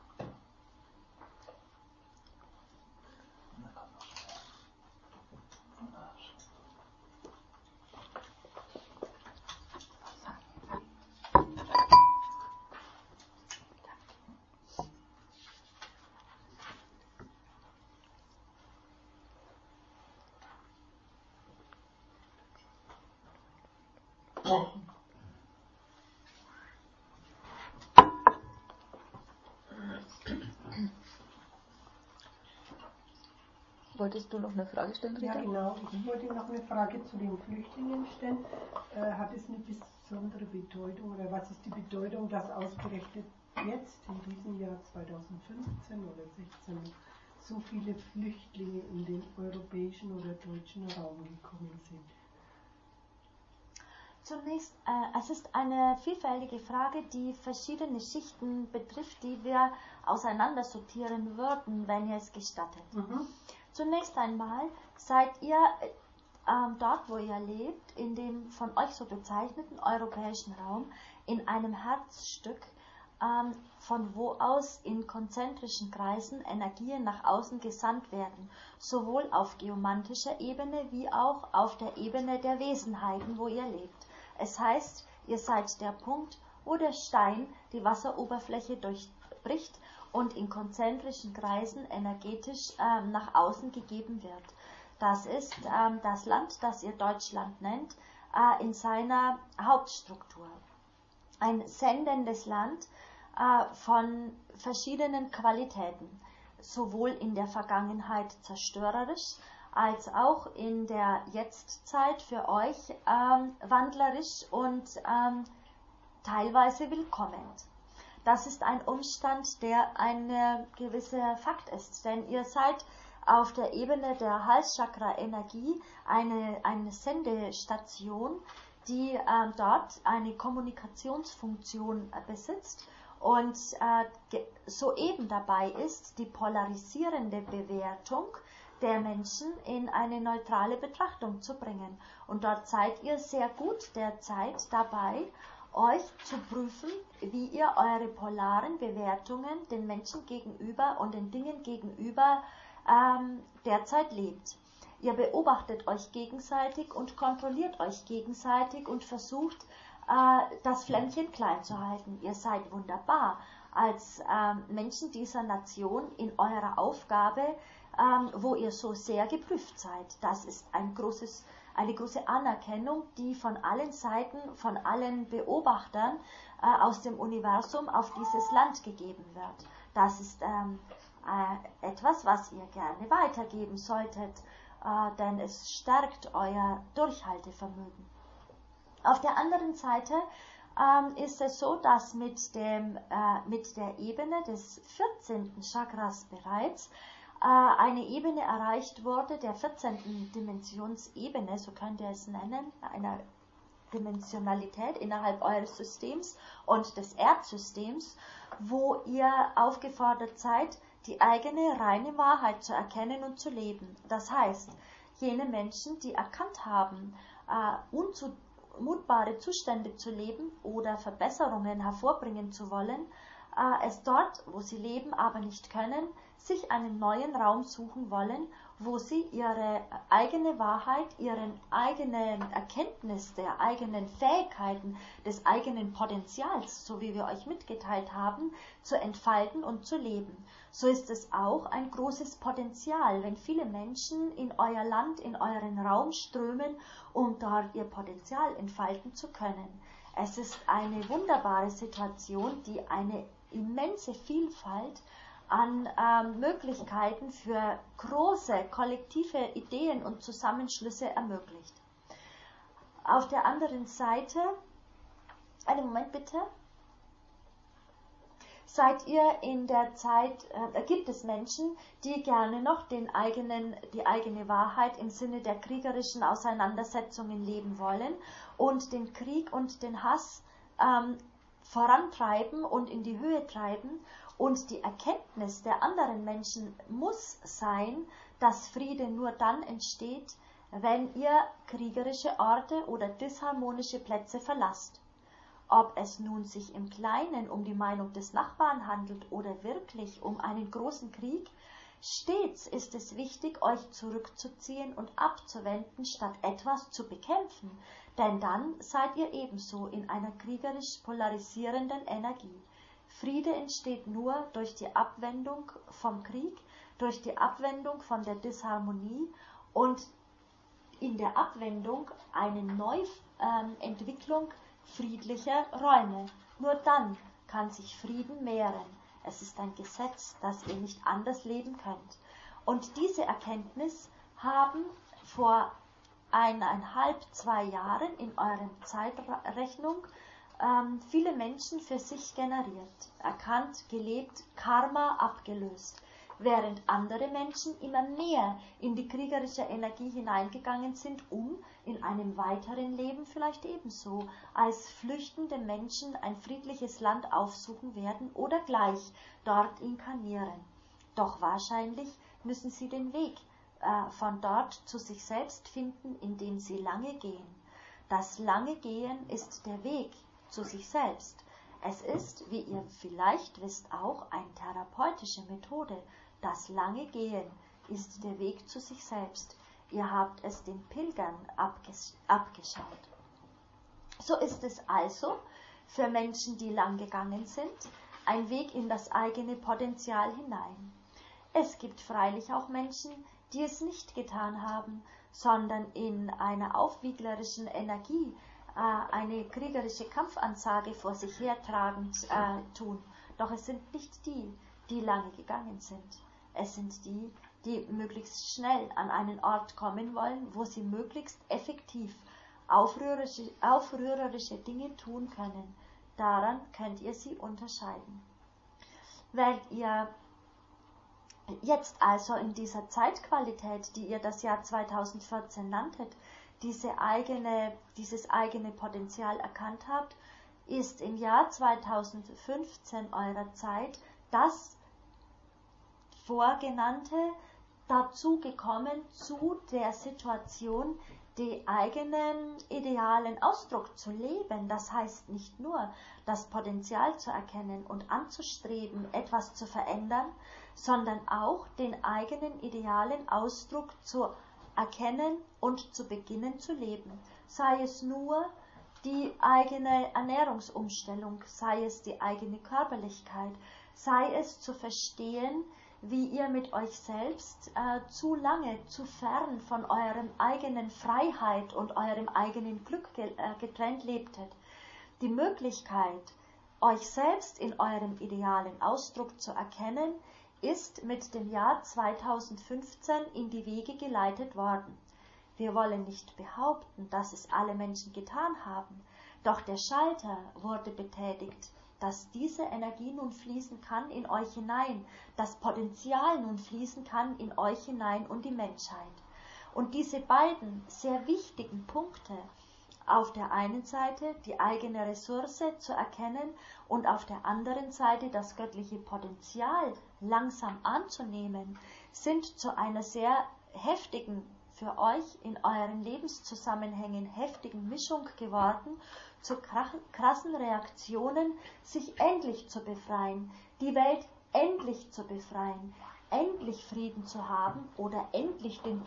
Wolltest du noch eine Frage stellen, Rita? Ja, genau. Ich wollte noch eine Frage zu den Flüchtlingen stellen. Hat es eine besondere Bedeutung oder was ist die Bedeutung, dass ausgerechnet jetzt in diesem Jahr 2015 oder 16 so viele Flüchtlinge in den europäischen oder deutschen Raum gekommen sind? Zunächst, es ist eine vielfältige Frage, die verschiedene Schichten betrifft, die wir auseinandersortieren würden, wenn ihr es gestattet. Zunächst einmal seid ihr dort, wo ihr lebt, in dem von euch so bezeichneten europäischen Raum, in einem Herzstück, von wo aus in konzentrischen Kreisen Energien nach außen gesandt werden, sowohl auf geomantischer Ebene wie auch auf der Ebene der Wesenheiten, wo ihr lebt. Es heißt, ihr seid der Punkt, wo der Stein die Wasseroberfläche durchbricht und in konzentrischen Kreisen energetisch nach außen gegeben wird. Das ist das Land, das ihr Deutschland nennt, in seiner Hauptstruktur. Ein sendendes Land von verschiedenen Qualitäten, sowohl in der Vergangenheit zerstörerisch, als auch in der Jetztzeit für euch wandlerisch und teilweise willkommend. Das ist ein Umstand, der ein gewisser Fakt ist, denn ihr seid auf der Ebene der Halschakra-Energie eine Sendestation, die dort eine Kommunikationsfunktion besitzt und soeben dabei ist, die polarisierende Bewertung der Menschen in eine neutrale Betrachtung zu bringen. Und dort seid ihr sehr gut derzeit dabei, euch zu prüfen, wie ihr eure polaren Bewertungen den Menschen gegenüber und den Dingen gegenüber derzeit lebt. Ihr beobachtet euch gegenseitig und kontrolliert euch gegenseitig und versucht, das Flämmchen klein zu halten. Ihr seid wunderbar als Menschen dieser Nation in eurer Aufgabe, wo ihr so sehr geprüft seid. Das ist eine große Anerkennung, die von allen Seiten, von allen Beobachtern aus dem Universum auf dieses Land gegeben wird. Das ist etwas, was ihr gerne weitergeben solltet, denn es stärkt euer Durchhaltevermögen. Auf der anderen Seite ist es so, dass mit der Ebene des 14. Chakras bereits eine Ebene erreicht wurde, der 14. Dimensionsebene, so könnt ihr es nennen, einer Dimensionalität innerhalb eures Systems und des Erdsystems, wo ihr aufgefordert seid, die eigene reine Wahrheit zu erkennen und zu leben. Das heißt, jene Menschen, die erkannt haben, unzumutbare Zustände zu leben oder Verbesserungen hervorbringen zu wollen, es dort, wo sie leben, aber nicht können, sich einen neuen Raum suchen wollen, wo sie ihre eigene Wahrheit, ihren eigenen Erkenntnis der eigenen Fähigkeiten, des eigenen Potenzials, so wie wir euch mitgeteilt haben, zu entfalten und zu leben. So ist es auch ein großes Potenzial, wenn viele Menschen in euer Land, in euren Raum strömen, um dort ihr Potenzial entfalten zu können. Es ist eine wunderbare Situation, die eine immense Vielfalt an Möglichkeiten für große kollektive Ideen und Zusammenschlüsse ermöglicht. Auf der anderen Seite, einen Moment bitte, seid ihr in der Zeit, gibt es Menschen, die gerne noch die eigene Wahrheit im Sinne der kriegerischen Auseinandersetzungen leben wollen und den Krieg und den Hass vorantreiben und in die Höhe treiben. Und die Erkenntnis der anderen Menschen muss sein, dass Friede nur dann entsteht, wenn ihr kriegerische Orte oder disharmonische Plätze verlasst. Ob es nun sich im Kleinen um die Meinung des Nachbarn handelt oder wirklich um einen großen Krieg, stets ist es wichtig, euch zurückzuziehen und abzuwenden, statt etwas zu bekämpfen, denn dann seid ihr ebenso in einer kriegerisch polarisierenden Energie. Friede entsteht nur durch die Abwendung vom Krieg, durch die Abwendung von der Disharmonie und in der Abwendung eine Neuentwicklung friedlicher Räume. Nur dann kann sich Frieden mehren. Es ist ein Gesetz, dass ihr nicht anders leben könnt. Und diese Erkenntnis haben vor 1,5, 2 Jahren in eurer Zeitrechnung viele Menschen für sich generiert, erkannt, gelebt, Karma abgelöst. während andere Menschen immer mehr in die kriegerische Energie hineingegangen sind, um in einem weiteren Leben vielleicht ebenso als flüchtende Menschen ein friedliches Land aufsuchen werden oder gleich dort inkarnieren. Doch wahrscheinlich müssen sie den Weg von dort zu sich selbst finden, indem sie lange gehen. Das lange Gehen ist der Weg zu sich selbst. Es ist, wie ihr vielleicht wisst, auch eine therapeutische Methode. Das lange Gehen ist der Weg zu sich selbst. Ihr habt es den Pilgern abgeschaut. So ist es also für Menschen, die lang gegangen sind, ein Weg in das eigene Potenzial hinein. Es gibt freilich auch Menschen, die es nicht getan haben, sondern in einer aufwieglerischen Energie eine kriegerische Kampfansage vor sich hertragend tun. Doch es sind nicht die, die lange gegangen sind. Es sind die, die möglichst schnell an einen Ort kommen wollen, wo sie möglichst effektiv aufrührerische Dinge tun können. Daran könnt ihr sie unterscheiden. Weil ihr jetzt also in dieser Zeitqualität, die ihr das Jahr 2014 nanntet, dieses eigene Potenzial erkannt habt, ist im Jahr 2015 eurer Zeit das Vorgenannte dazu gekommen, zu der Situation, die eigenen idealen Ausdruck zu leben. Das heißt nicht nur, das Potenzial zu erkennen und anzustreben, etwas zu verändern, sondern auch den eigenen idealen Ausdruck zu erkennen und zu beginnen zu leben. Sei es nur die eigene Ernährungsumstellung, sei es die eigene Körperlichkeit, sei es zu verstehen, wie ihr mit euch selbst zu lange, zu fern von eurem eigenen Freiheit und eurem eigenen Glück getrennt lebtet. Die Möglichkeit, euch selbst in eurem idealen Ausdruck zu erkennen, ist mit dem Jahr 2015 in die Wege geleitet worden. Wir wollen nicht behaupten, dass es alle Menschen getan haben, doch der Schalter wurde betätigt, dass diese Energie nun fließen kann in euch hinein, das Potenzial nun fließen kann in euch hinein und die Menschheit. Und diese beiden sehr wichtigen Punkte, auf der einen Seite die eigene Ressource zu erkennen und auf der anderen Seite das göttliche Potenzial langsam anzunehmen, sind zu einer sehr heftigen, für euch in euren Lebenszusammenhängen heftigen Mischung geworden, zu krassen Reaktionen, sich endlich zu befreien, die Welt endlich zu befreien, endlich Frieden zu haben oder endlich den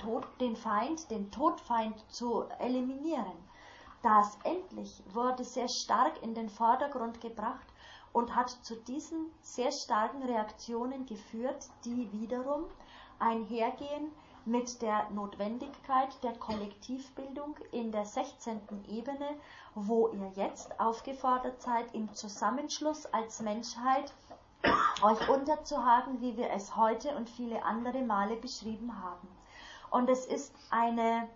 Todfeind zu eliminieren. Das endlich wurde sehr stark in den Vordergrund gebracht und hat zu diesen sehr starken Reaktionen geführt, die wiederum einhergehen mit der Notwendigkeit der Kollektivbildung in der 16. Ebene, wo ihr jetzt aufgefordert seid, im Zusammenschluss als Menschheit euch unterzuhaken, wie wir es heute und viele andere Male beschrieben haben. Und es ist ein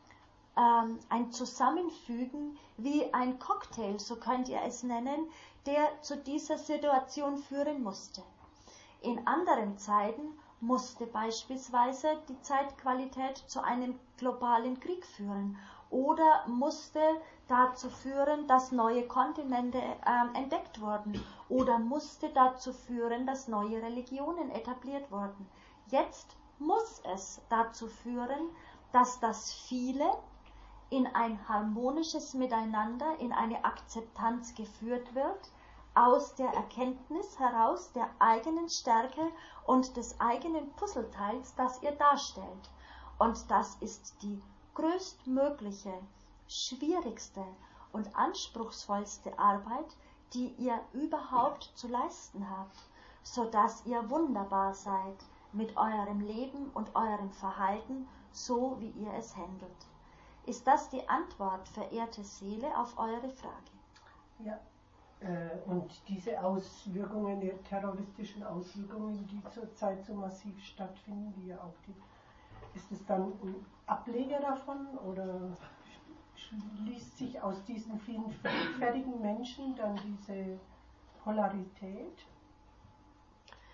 Zusammenfügen wie ein Cocktail, so könnt ihr es nennen, der zu dieser Situation führen musste. In anderen Zeiten musste beispielsweise die Zeitqualität zu einem globalen Krieg führen oder musste dazu führen, dass neue Kontinente entdeckt wurden oder musste dazu führen, dass neue Religionen etabliert wurden. Jetzt muss es dazu führen, dass das Viele in ein harmonisches Miteinander, in eine Akzeptanz geführt wird, aus der Erkenntnis heraus der eigenen Stärke und des eigenen Puzzleteils, das ihr darstellt. Und das ist die größtmögliche, schwierigste und anspruchsvollste Arbeit, die ihr überhaupt zu leisten habt, so dass ihr wunderbar seid mit eurem Leben und eurem Verhalten, so wie ihr es handelt. Ist das die Antwort, verehrte Seele, auf eure Frage? Ja. Und diese Auswirkungen, die terroristischen Auswirkungen, die zurzeit so massiv stattfinden, wie ja auch ist es dann ein Ableger davon oder schließt sich aus diesen vielen friedfertigen Menschen dann diese Polarität?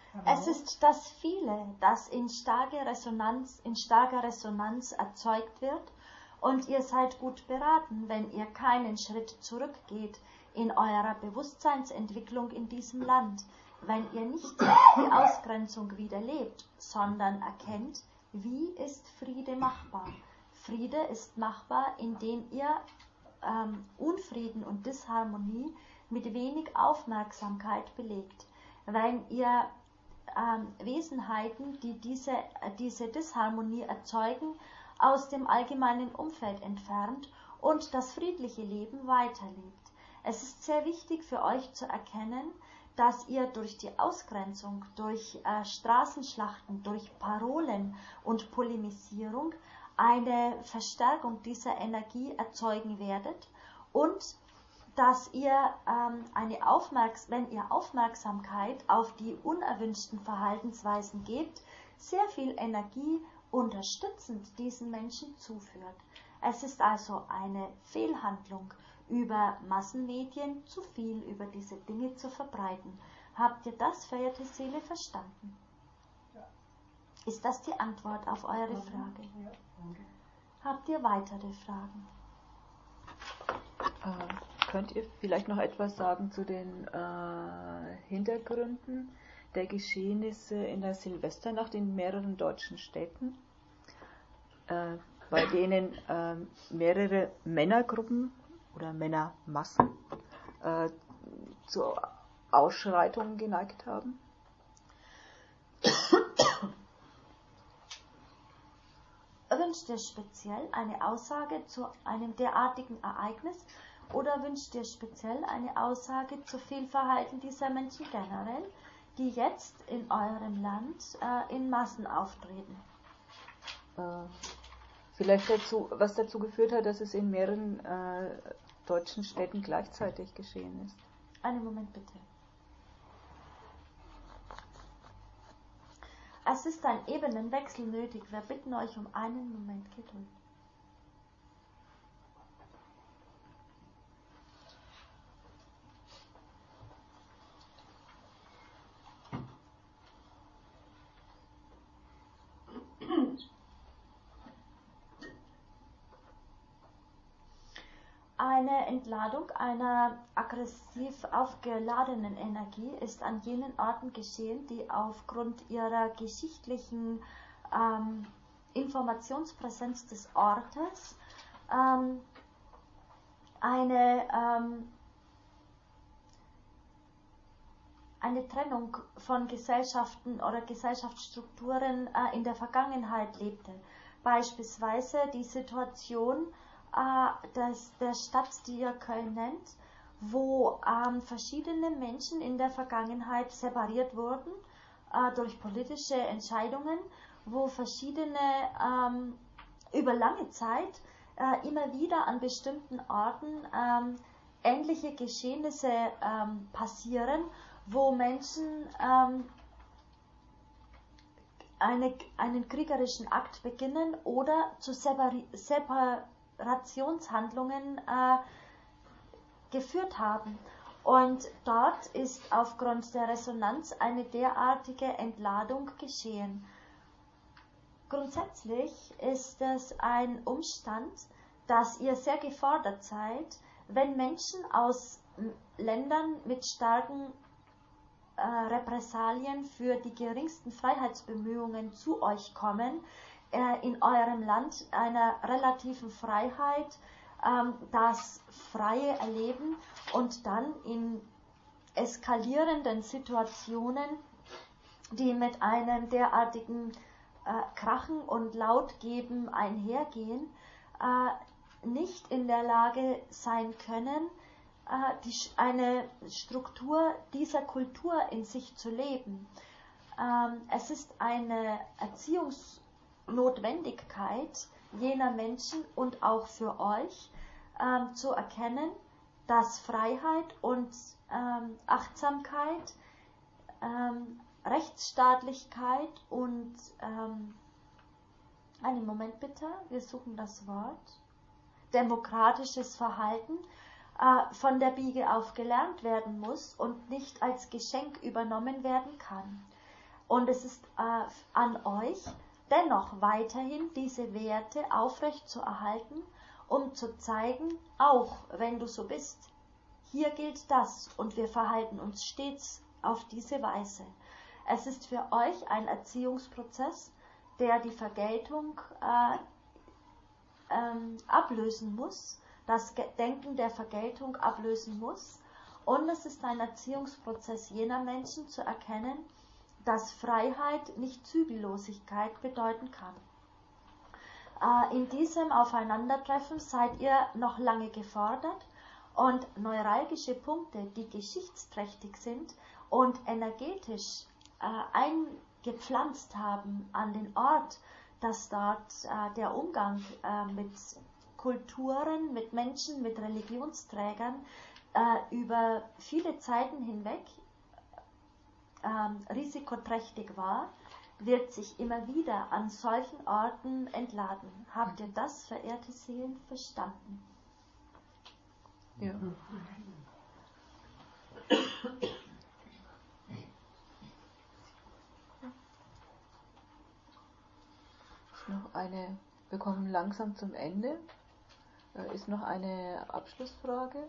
Es ist das Viele, das in starker Resonanz erzeugt wird, und ihr seid gut beraten, wenn ihr keinen Schritt zurückgeht in eurer Bewusstseinsentwicklung in diesem Land, wenn ihr nicht die Ausgrenzung widerlebt, sondern erkennt, wie ist Friede machbar. Friede ist machbar, indem ihr Unfrieden und Disharmonie mit wenig Aufmerksamkeit belegt. Wenn ihr Wesenheiten, die diese Disharmonie erzeugen, aus dem allgemeinen Umfeld entfernt und das friedliche Leben weiterlebt. Es ist sehr wichtig für euch zu erkennen, dass ihr durch die Ausgrenzung, durch Straßenschlachten, durch Parolen und Polemisierung eine Verstärkung dieser Energie erzeugen werdet und dass ihr, wenn ihr Aufmerksamkeit auf die unerwünschten Verhaltensweisen gebt, sehr viel Energie unterstützend diesen Menschen zuführt. Es ist also eine Fehlhandlung, über Massenmedien zu viel über diese Dinge zu verbreiten. Habt ihr das, verehrte Seele, verstanden? Ja. Ist das die Antwort auf eure Frage? Ja. Habt ihr weitere Fragen? Könnt ihr vielleicht noch etwas sagen zu den Hintergründen der Geschehnisse in der Silvesternacht in mehreren deutschen Städten, bei denen mehrere Männergruppen oder Männermassen zu Ausschreitungen geneigt haben? Wünscht ihr speziell eine Aussage zu einem derartigen Ereignis oder wünscht ihr speziell eine Aussage zu Fehlverhalten dieser Menschen generell, die jetzt in eurem Land in Massen auftreten? Vielleicht was dazu geführt hat, dass es in mehreren deutschen Städten gleichzeitig geschehen ist. Einen Moment bitte. Es ist ein Ebenenwechsel nötig. Wir bitten euch um einen Moment Geduld. Eine Entladung einer aggressiv aufgeladenen Energie ist an jenen Orten geschehen, die aufgrund ihrer geschichtlichen Informationspräsenz des Ortes eine Trennung von Gesellschaften oder Gesellschaftsstrukturen in der Vergangenheit lebte. Beispielsweise die Situation der Stadt, die ihr Köln nennt, wo verschiedene Menschen in der Vergangenheit separiert wurden durch politische Entscheidungen, wo verschiedene über lange Zeit immer wieder an bestimmten Orten ähnliche Geschehnisse passieren, wo Menschen einen kriegerischen Akt beginnen oder zu Separationshandlungen geführt haben. Und dort ist aufgrund der Resonanz eine derartige Entladung geschehen. Grundsätzlich ist es ein Umstand, dass ihr sehr gefordert seid, wenn Menschen aus Ländern mit starken Repressalien für die geringsten Freiheitsbemühungen zu euch kommen, in eurem Land einer relativen Freiheit, das freie Erleben und dann in eskalierenden Situationen, die mit einem derartigen Krachen und Lautgeben einhergehen, nicht in der Lage sein können, eine Struktur dieser Kultur in sich zu leben. Es ist eine Erziehungsnotwendigkeit jener Menschen und auch für euch zu erkennen, dass Freiheit und Achtsamkeit, Rechtsstaatlichkeit und einen Moment bitte, wir suchen das Wort, demokratisches Verhalten von der Biege auf gelernt werden muss und nicht als Geschenk übernommen werden kann. Und es ist an euch, dennoch weiterhin diese Werte aufrechtzuerhalten, um zu zeigen, auch wenn du so bist, hier gilt das und wir verhalten uns stets auf diese Weise. Es ist für euch ein Erziehungsprozess, der die Vergeltung ablösen muss, das Denken der Vergeltung ablösen muss. Und es ist ein Erziehungsprozess jener Menschen zu erkennen, dass Freiheit nicht Zügellosigkeit bedeuten kann. In diesem Aufeinandertreffen seid ihr noch lange gefordert und neuralgische Punkte, die geschichtsträchtig sind und energetisch eingepflanzt haben an den Ort, dass dort der Umgang mit Kulturen, mit Menschen, mit Religionsträgern über viele Zeiten hinweg risikoträchtig war, wird sich immer wieder an solchen Orten entladen. Habt ihr das, verehrte Seelen, verstanden? Ja. Wir kommen langsam zum Ende. Ist noch eine Abschlussfrage?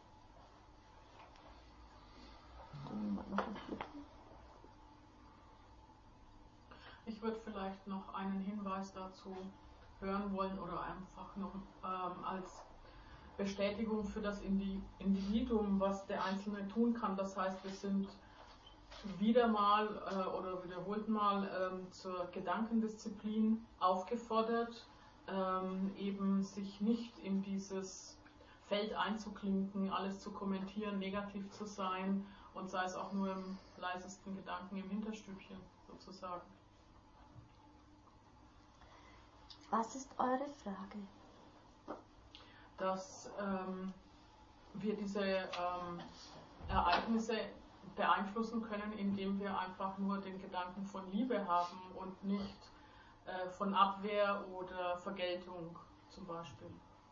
Ich würde vielleicht noch einen Hinweis dazu hören wollen oder einfach noch als Bestätigung für das Individuum, was der Einzelne tun kann. Das heißt, wir sind wieder mal oder wiederholt mal zur Gedankendisziplin aufgefordert, eben sich nicht in dieses Feld einzuklinken, alles zu kommentieren, negativ zu sein und sei es auch nur im leisesten Gedanken im Hinterstübchen sozusagen. Was ist eure Frage? Dass wir diese Ereignisse beeinflussen können, indem wir einfach nur den Gedanken von Liebe haben und nicht von Abwehr oder Vergeltung zum Beispiel.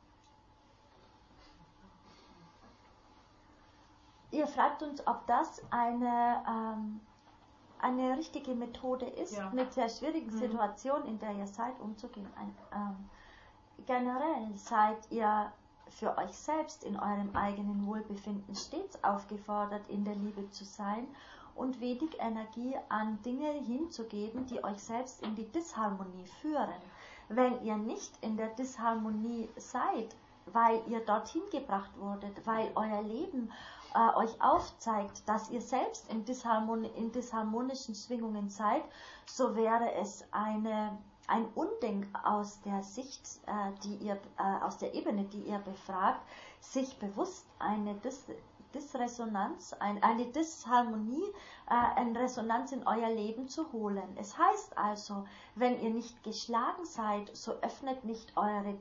Ihr fragt uns, ob das eine richtige Methode ist, Ja. mit der schwierigen Situation, in der ihr seid, umzugehen. Generell seid ihr für euch selbst in eurem eigenen Wohlbefinden stets aufgefordert, in der Liebe zu sein und wenig Energie an Dinge hinzugeben, die euch selbst in die Disharmonie führen. Wenn ihr nicht in der Disharmonie seid, weil ihr dorthin gebracht wurdet, weil euer Leben euch aufzeigt, dass ihr selbst in disharmonischen Schwingungen seid, so wäre es ein Unding aus der Sicht, aus der Ebene, die ihr befragt, sich bewusst eine Disresonanz, eine Disharmonie, eine Resonanz in euer Leben zu holen. Es heißt also, wenn ihr nicht geschlagen seid, so öffnet nicht eure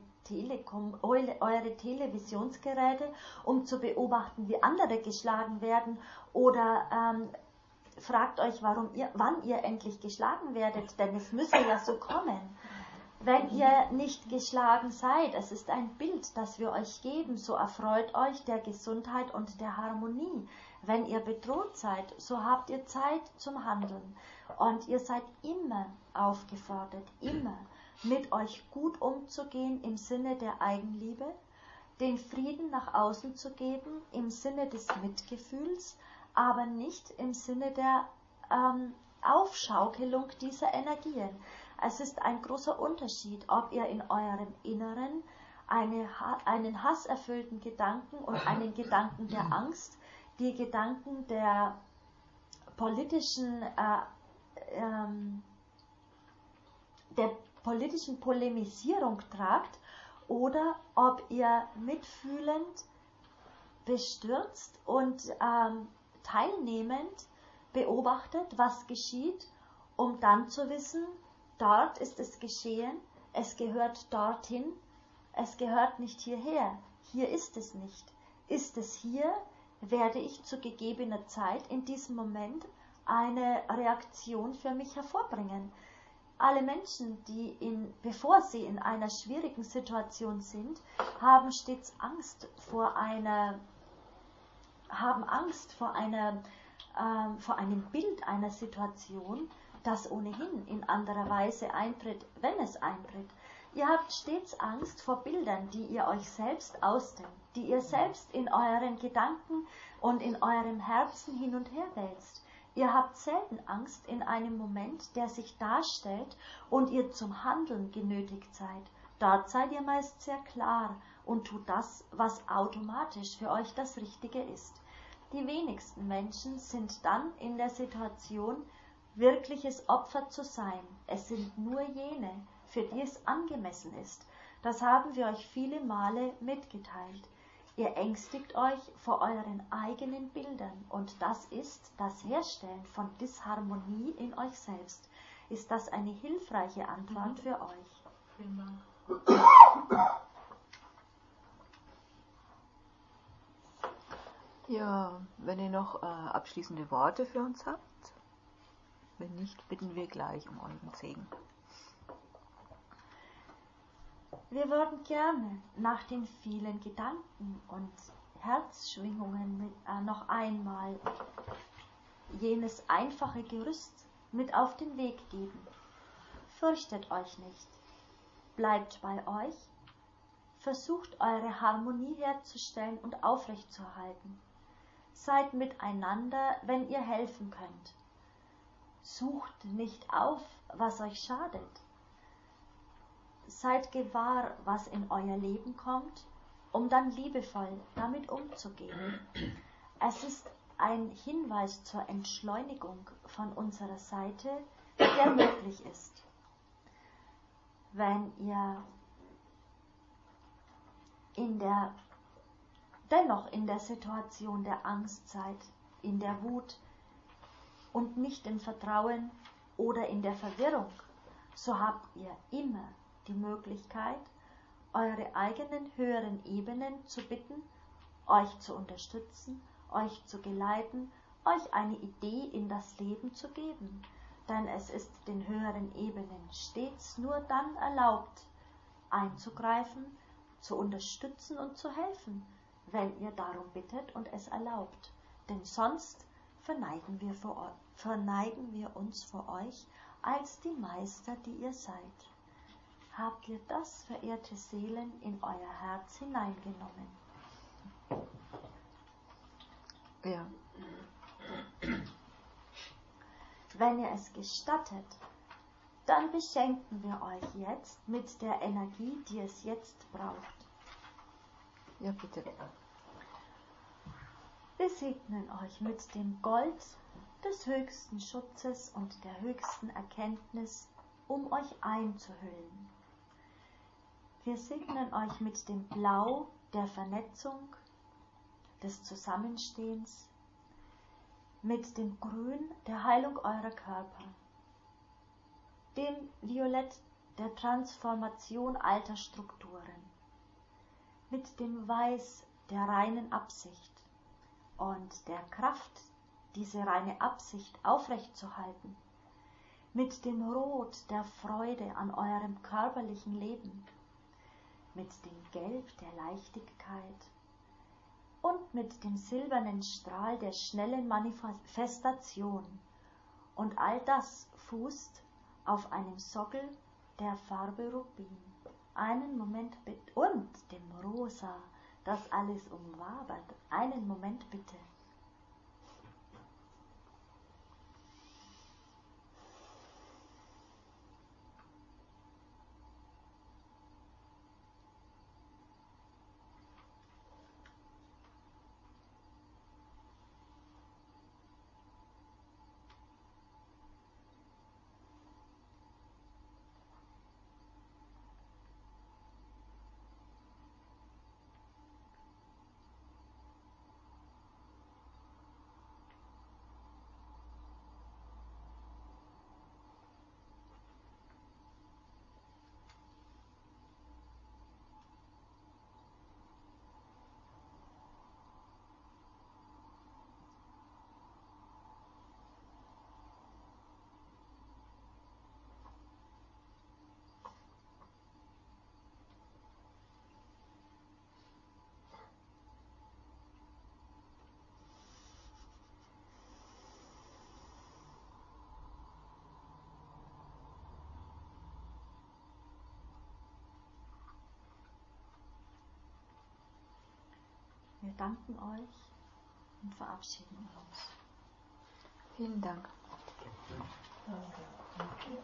Televisionsgeräte, um zu beobachten, wie andere geschlagen werden, oder fragt euch, wann ihr endlich geschlagen werdet, denn es müsse ja so kommen. Wenn ihr nicht geschlagen seid, es ist ein Bild, das wir euch geben, so erfreut euch der Gesundheit und der Harmonie. Wenn ihr bedroht seid, so habt ihr Zeit zum Handeln. Und ihr seid immer aufgefordert, immer mit euch gut umzugehen im Sinne der Eigenliebe, den Frieden nach außen zu geben im Sinne des Mitgefühls, aber nicht im Sinne der Aufschaukelung dieser Energien. Es ist ein großer Unterschied, ob ihr in eurem Inneren einen hasserfüllten Gedanken und einen Gedanken der Angst, die Gedanken der politischen Polemisierung tragt, oder ob ihr mitfühlend, bestürzt und teilnehmend beobachtet, was geschieht, um dann zu wissen, dort ist es geschehen, es gehört dorthin, es gehört nicht hierher, hier ist es nicht. Ist es hier, werde ich zu gegebener Zeit in diesem Moment eine Reaktion für mich hervorbringen. Alle Menschen, bevor sie in einer schwierigen Situation sind, haben stets Angst vor einem Bild einer Situation, das ohnehin in anderer Weise eintritt, wenn es eintritt. Ihr habt stets Angst vor Bildern, die ihr euch selbst ausdenkt, die ihr selbst in euren Gedanken und in eurem Herzen hin und her wälzt. Ihr habt selten Angst in einem Moment, der sich darstellt und ihr zum Handeln genötigt seid. Dort seid ihr meist sehr klar und tut das, was automatisch für euch das Richtige ist. Die wenigsten Menschen sind dann in der Situation, wirkliches Opfer zu sein. Es sind nur jene, für die es angemessen ist. Das haben wir euch viele Male mitgeteilt. Ihr ängstigt euch vor euren eigenen Bildern und das ist das Herstellen von Disharmonie in euch selbst. Ist das eine hilfreiche Antwort für euch? Vielen Dank. Ja, wenn ihr noch abschließende Worte für uns habt. Wenn nicht, bitten wir gleich um euren Segen. Wir würden gerne nach den vielen Gedanken und Herzschwingungen noch einmal jenes einfache Gerüst mit auf den Weg geben. Fürchtet euch nicht. Bleibt bei euch. Versucht eure Harmonie herzustellen und aufrechtzuerhalten. Seid miteinander, wenn ihr helfen könnt. Sucht nicht auf, was euch schadet. Seid gewahr, was in euer Leben kommt, um dann liebevoll damit umzugehen. Es ist ein Hinweis zur Entschleunigung von unserer Seite, der möglich ist. Wenn ihr dennoch in der Situation der Angst seid, in der Wut und nicht im Vertrauen oder in der Verwirrung, so habt ihr immer die Möglichkeit, eure eigenen höheren Ebenen zu bitten, euch zu unterstützen, euch zu geleiten, euch eine Idee in das Leben zu geben. Denn es ist den höheren Ebenen stets nur dann erlaubt, einzugreifen, zu unterstützen und zu helfen, wenn ihr darum bittet und es erlaubt. Denn sonst verneigen wir uns vor euch als die Meister, die ihr seid. Habt ihr das, verehrte Seelen, in euer Herz hineingenommen? Ja. Wenn ihr es gestattet, dann beschenken wir euch jetzt mit der Energie, die es jetzt braucht. Ja, bitte. Wir segnen euch mit dem Gold des höchsten Schutzes und der höchsten Erkenntnis, um euch einzuhüllen. Wir segnen euch mit dem Blau der Vernetzung, des Zusammenstehens, mit dem Grün der Heilung eurer Körper, dem Violett der Transformation alter Strukturen, mit dem Weiß der reinen Absicht und der Kraft, diese reine Absicht aufrechtzuerhalten, mit dem Rot der Freude an eurem körperlichen Leben, mit dem Gelb der Leichtigkeit und mit dem silbernen Strahl der schnellen Manifestation. Und all das fußt auf einem Sockel der Farbe Rubin. Einen Moment bitte. Und dem Rosa, das alles umwabert. Einen Moment bitte. Wir danken euch und verabschieden uns. Vielen Dank. Danke.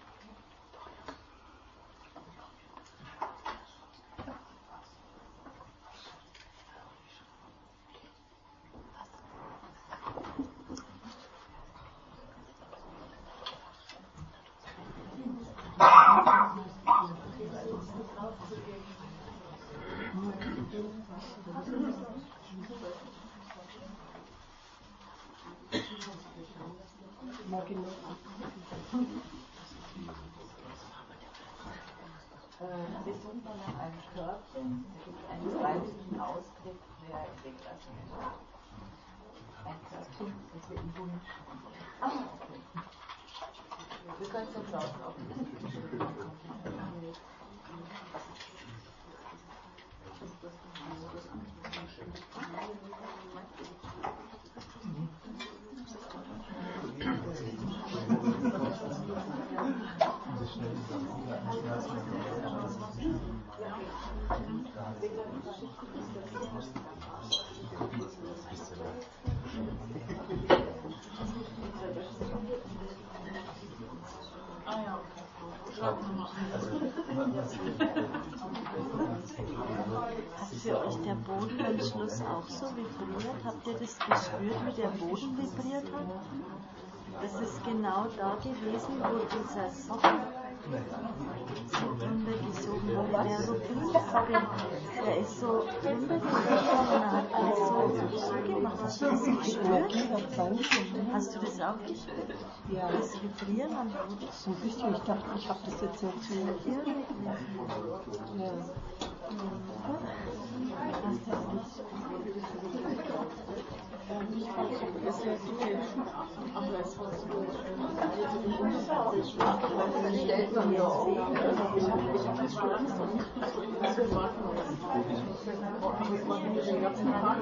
Wir suchen dann nach einem Körbchen, es gibt einen freiwilligen Austritt für Weglassung. Ein Körbchen, das wir im Bund. Okay. Wir können es uns laufen. Hat für euch der Boden am Schluss auch so vibriert? Habt ihr das gespürt, wie der Boden vibriert hat? Das ist genau da gewesen, wo dieser Socken so runtergesogen wurde. Der Rubinsocken, der ist so runtergesogen und er hat alles so zugemacht. Hast du das gespürt? Hast du das auch gespürt? Ja. Das Vibrieren am Boden? So ein bisschen, ich dachte, ich habe das jetzt nicht so. Ja. Stellt man ja auch. Den ganzen Tag.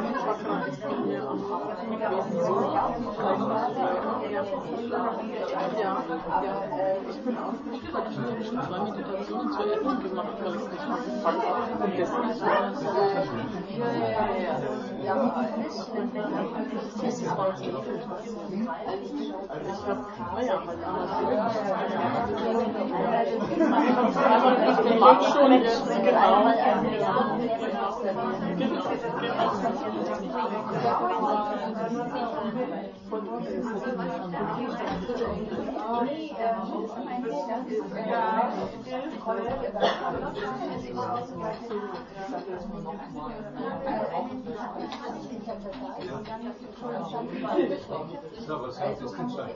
Ich bin aufgeregt, weil ich nämlich 2 Meditationen zur Erdung gemacht habe, weil ich es nicht mehr gepackt habe. Und das ist ich habe, naja, halt ich mag schon jetzt, genau. So, was hat das denn gesagt?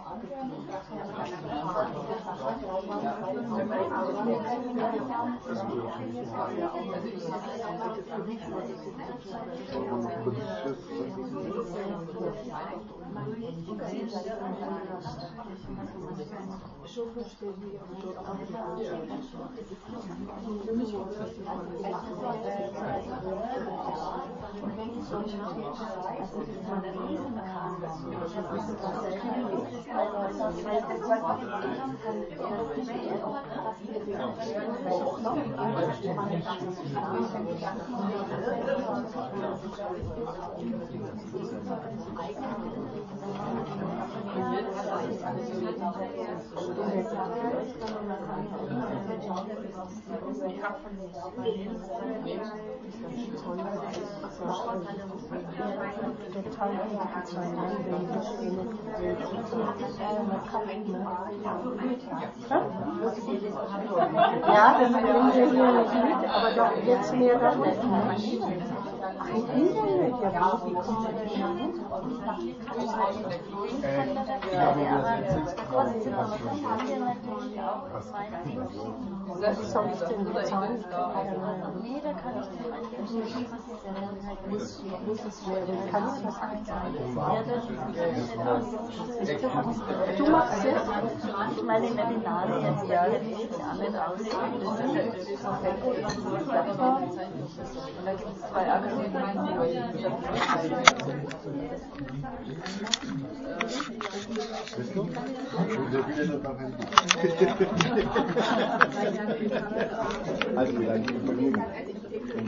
Ja, das bringen wir hier nicht mit, aber doch jetzt mehr dann nicht. Ach, im Internet, ja, wie kommt man denn da hin? Was soll ich denn bezahlen? Nee, da kann ich dir eigentlich Muss es werden, kannst du das bezahlen? Du machst jetzt? Ich meine Webinare jetzt, ja, die anderen ausgeben. Und da gibt es 2 Akademien, die Also,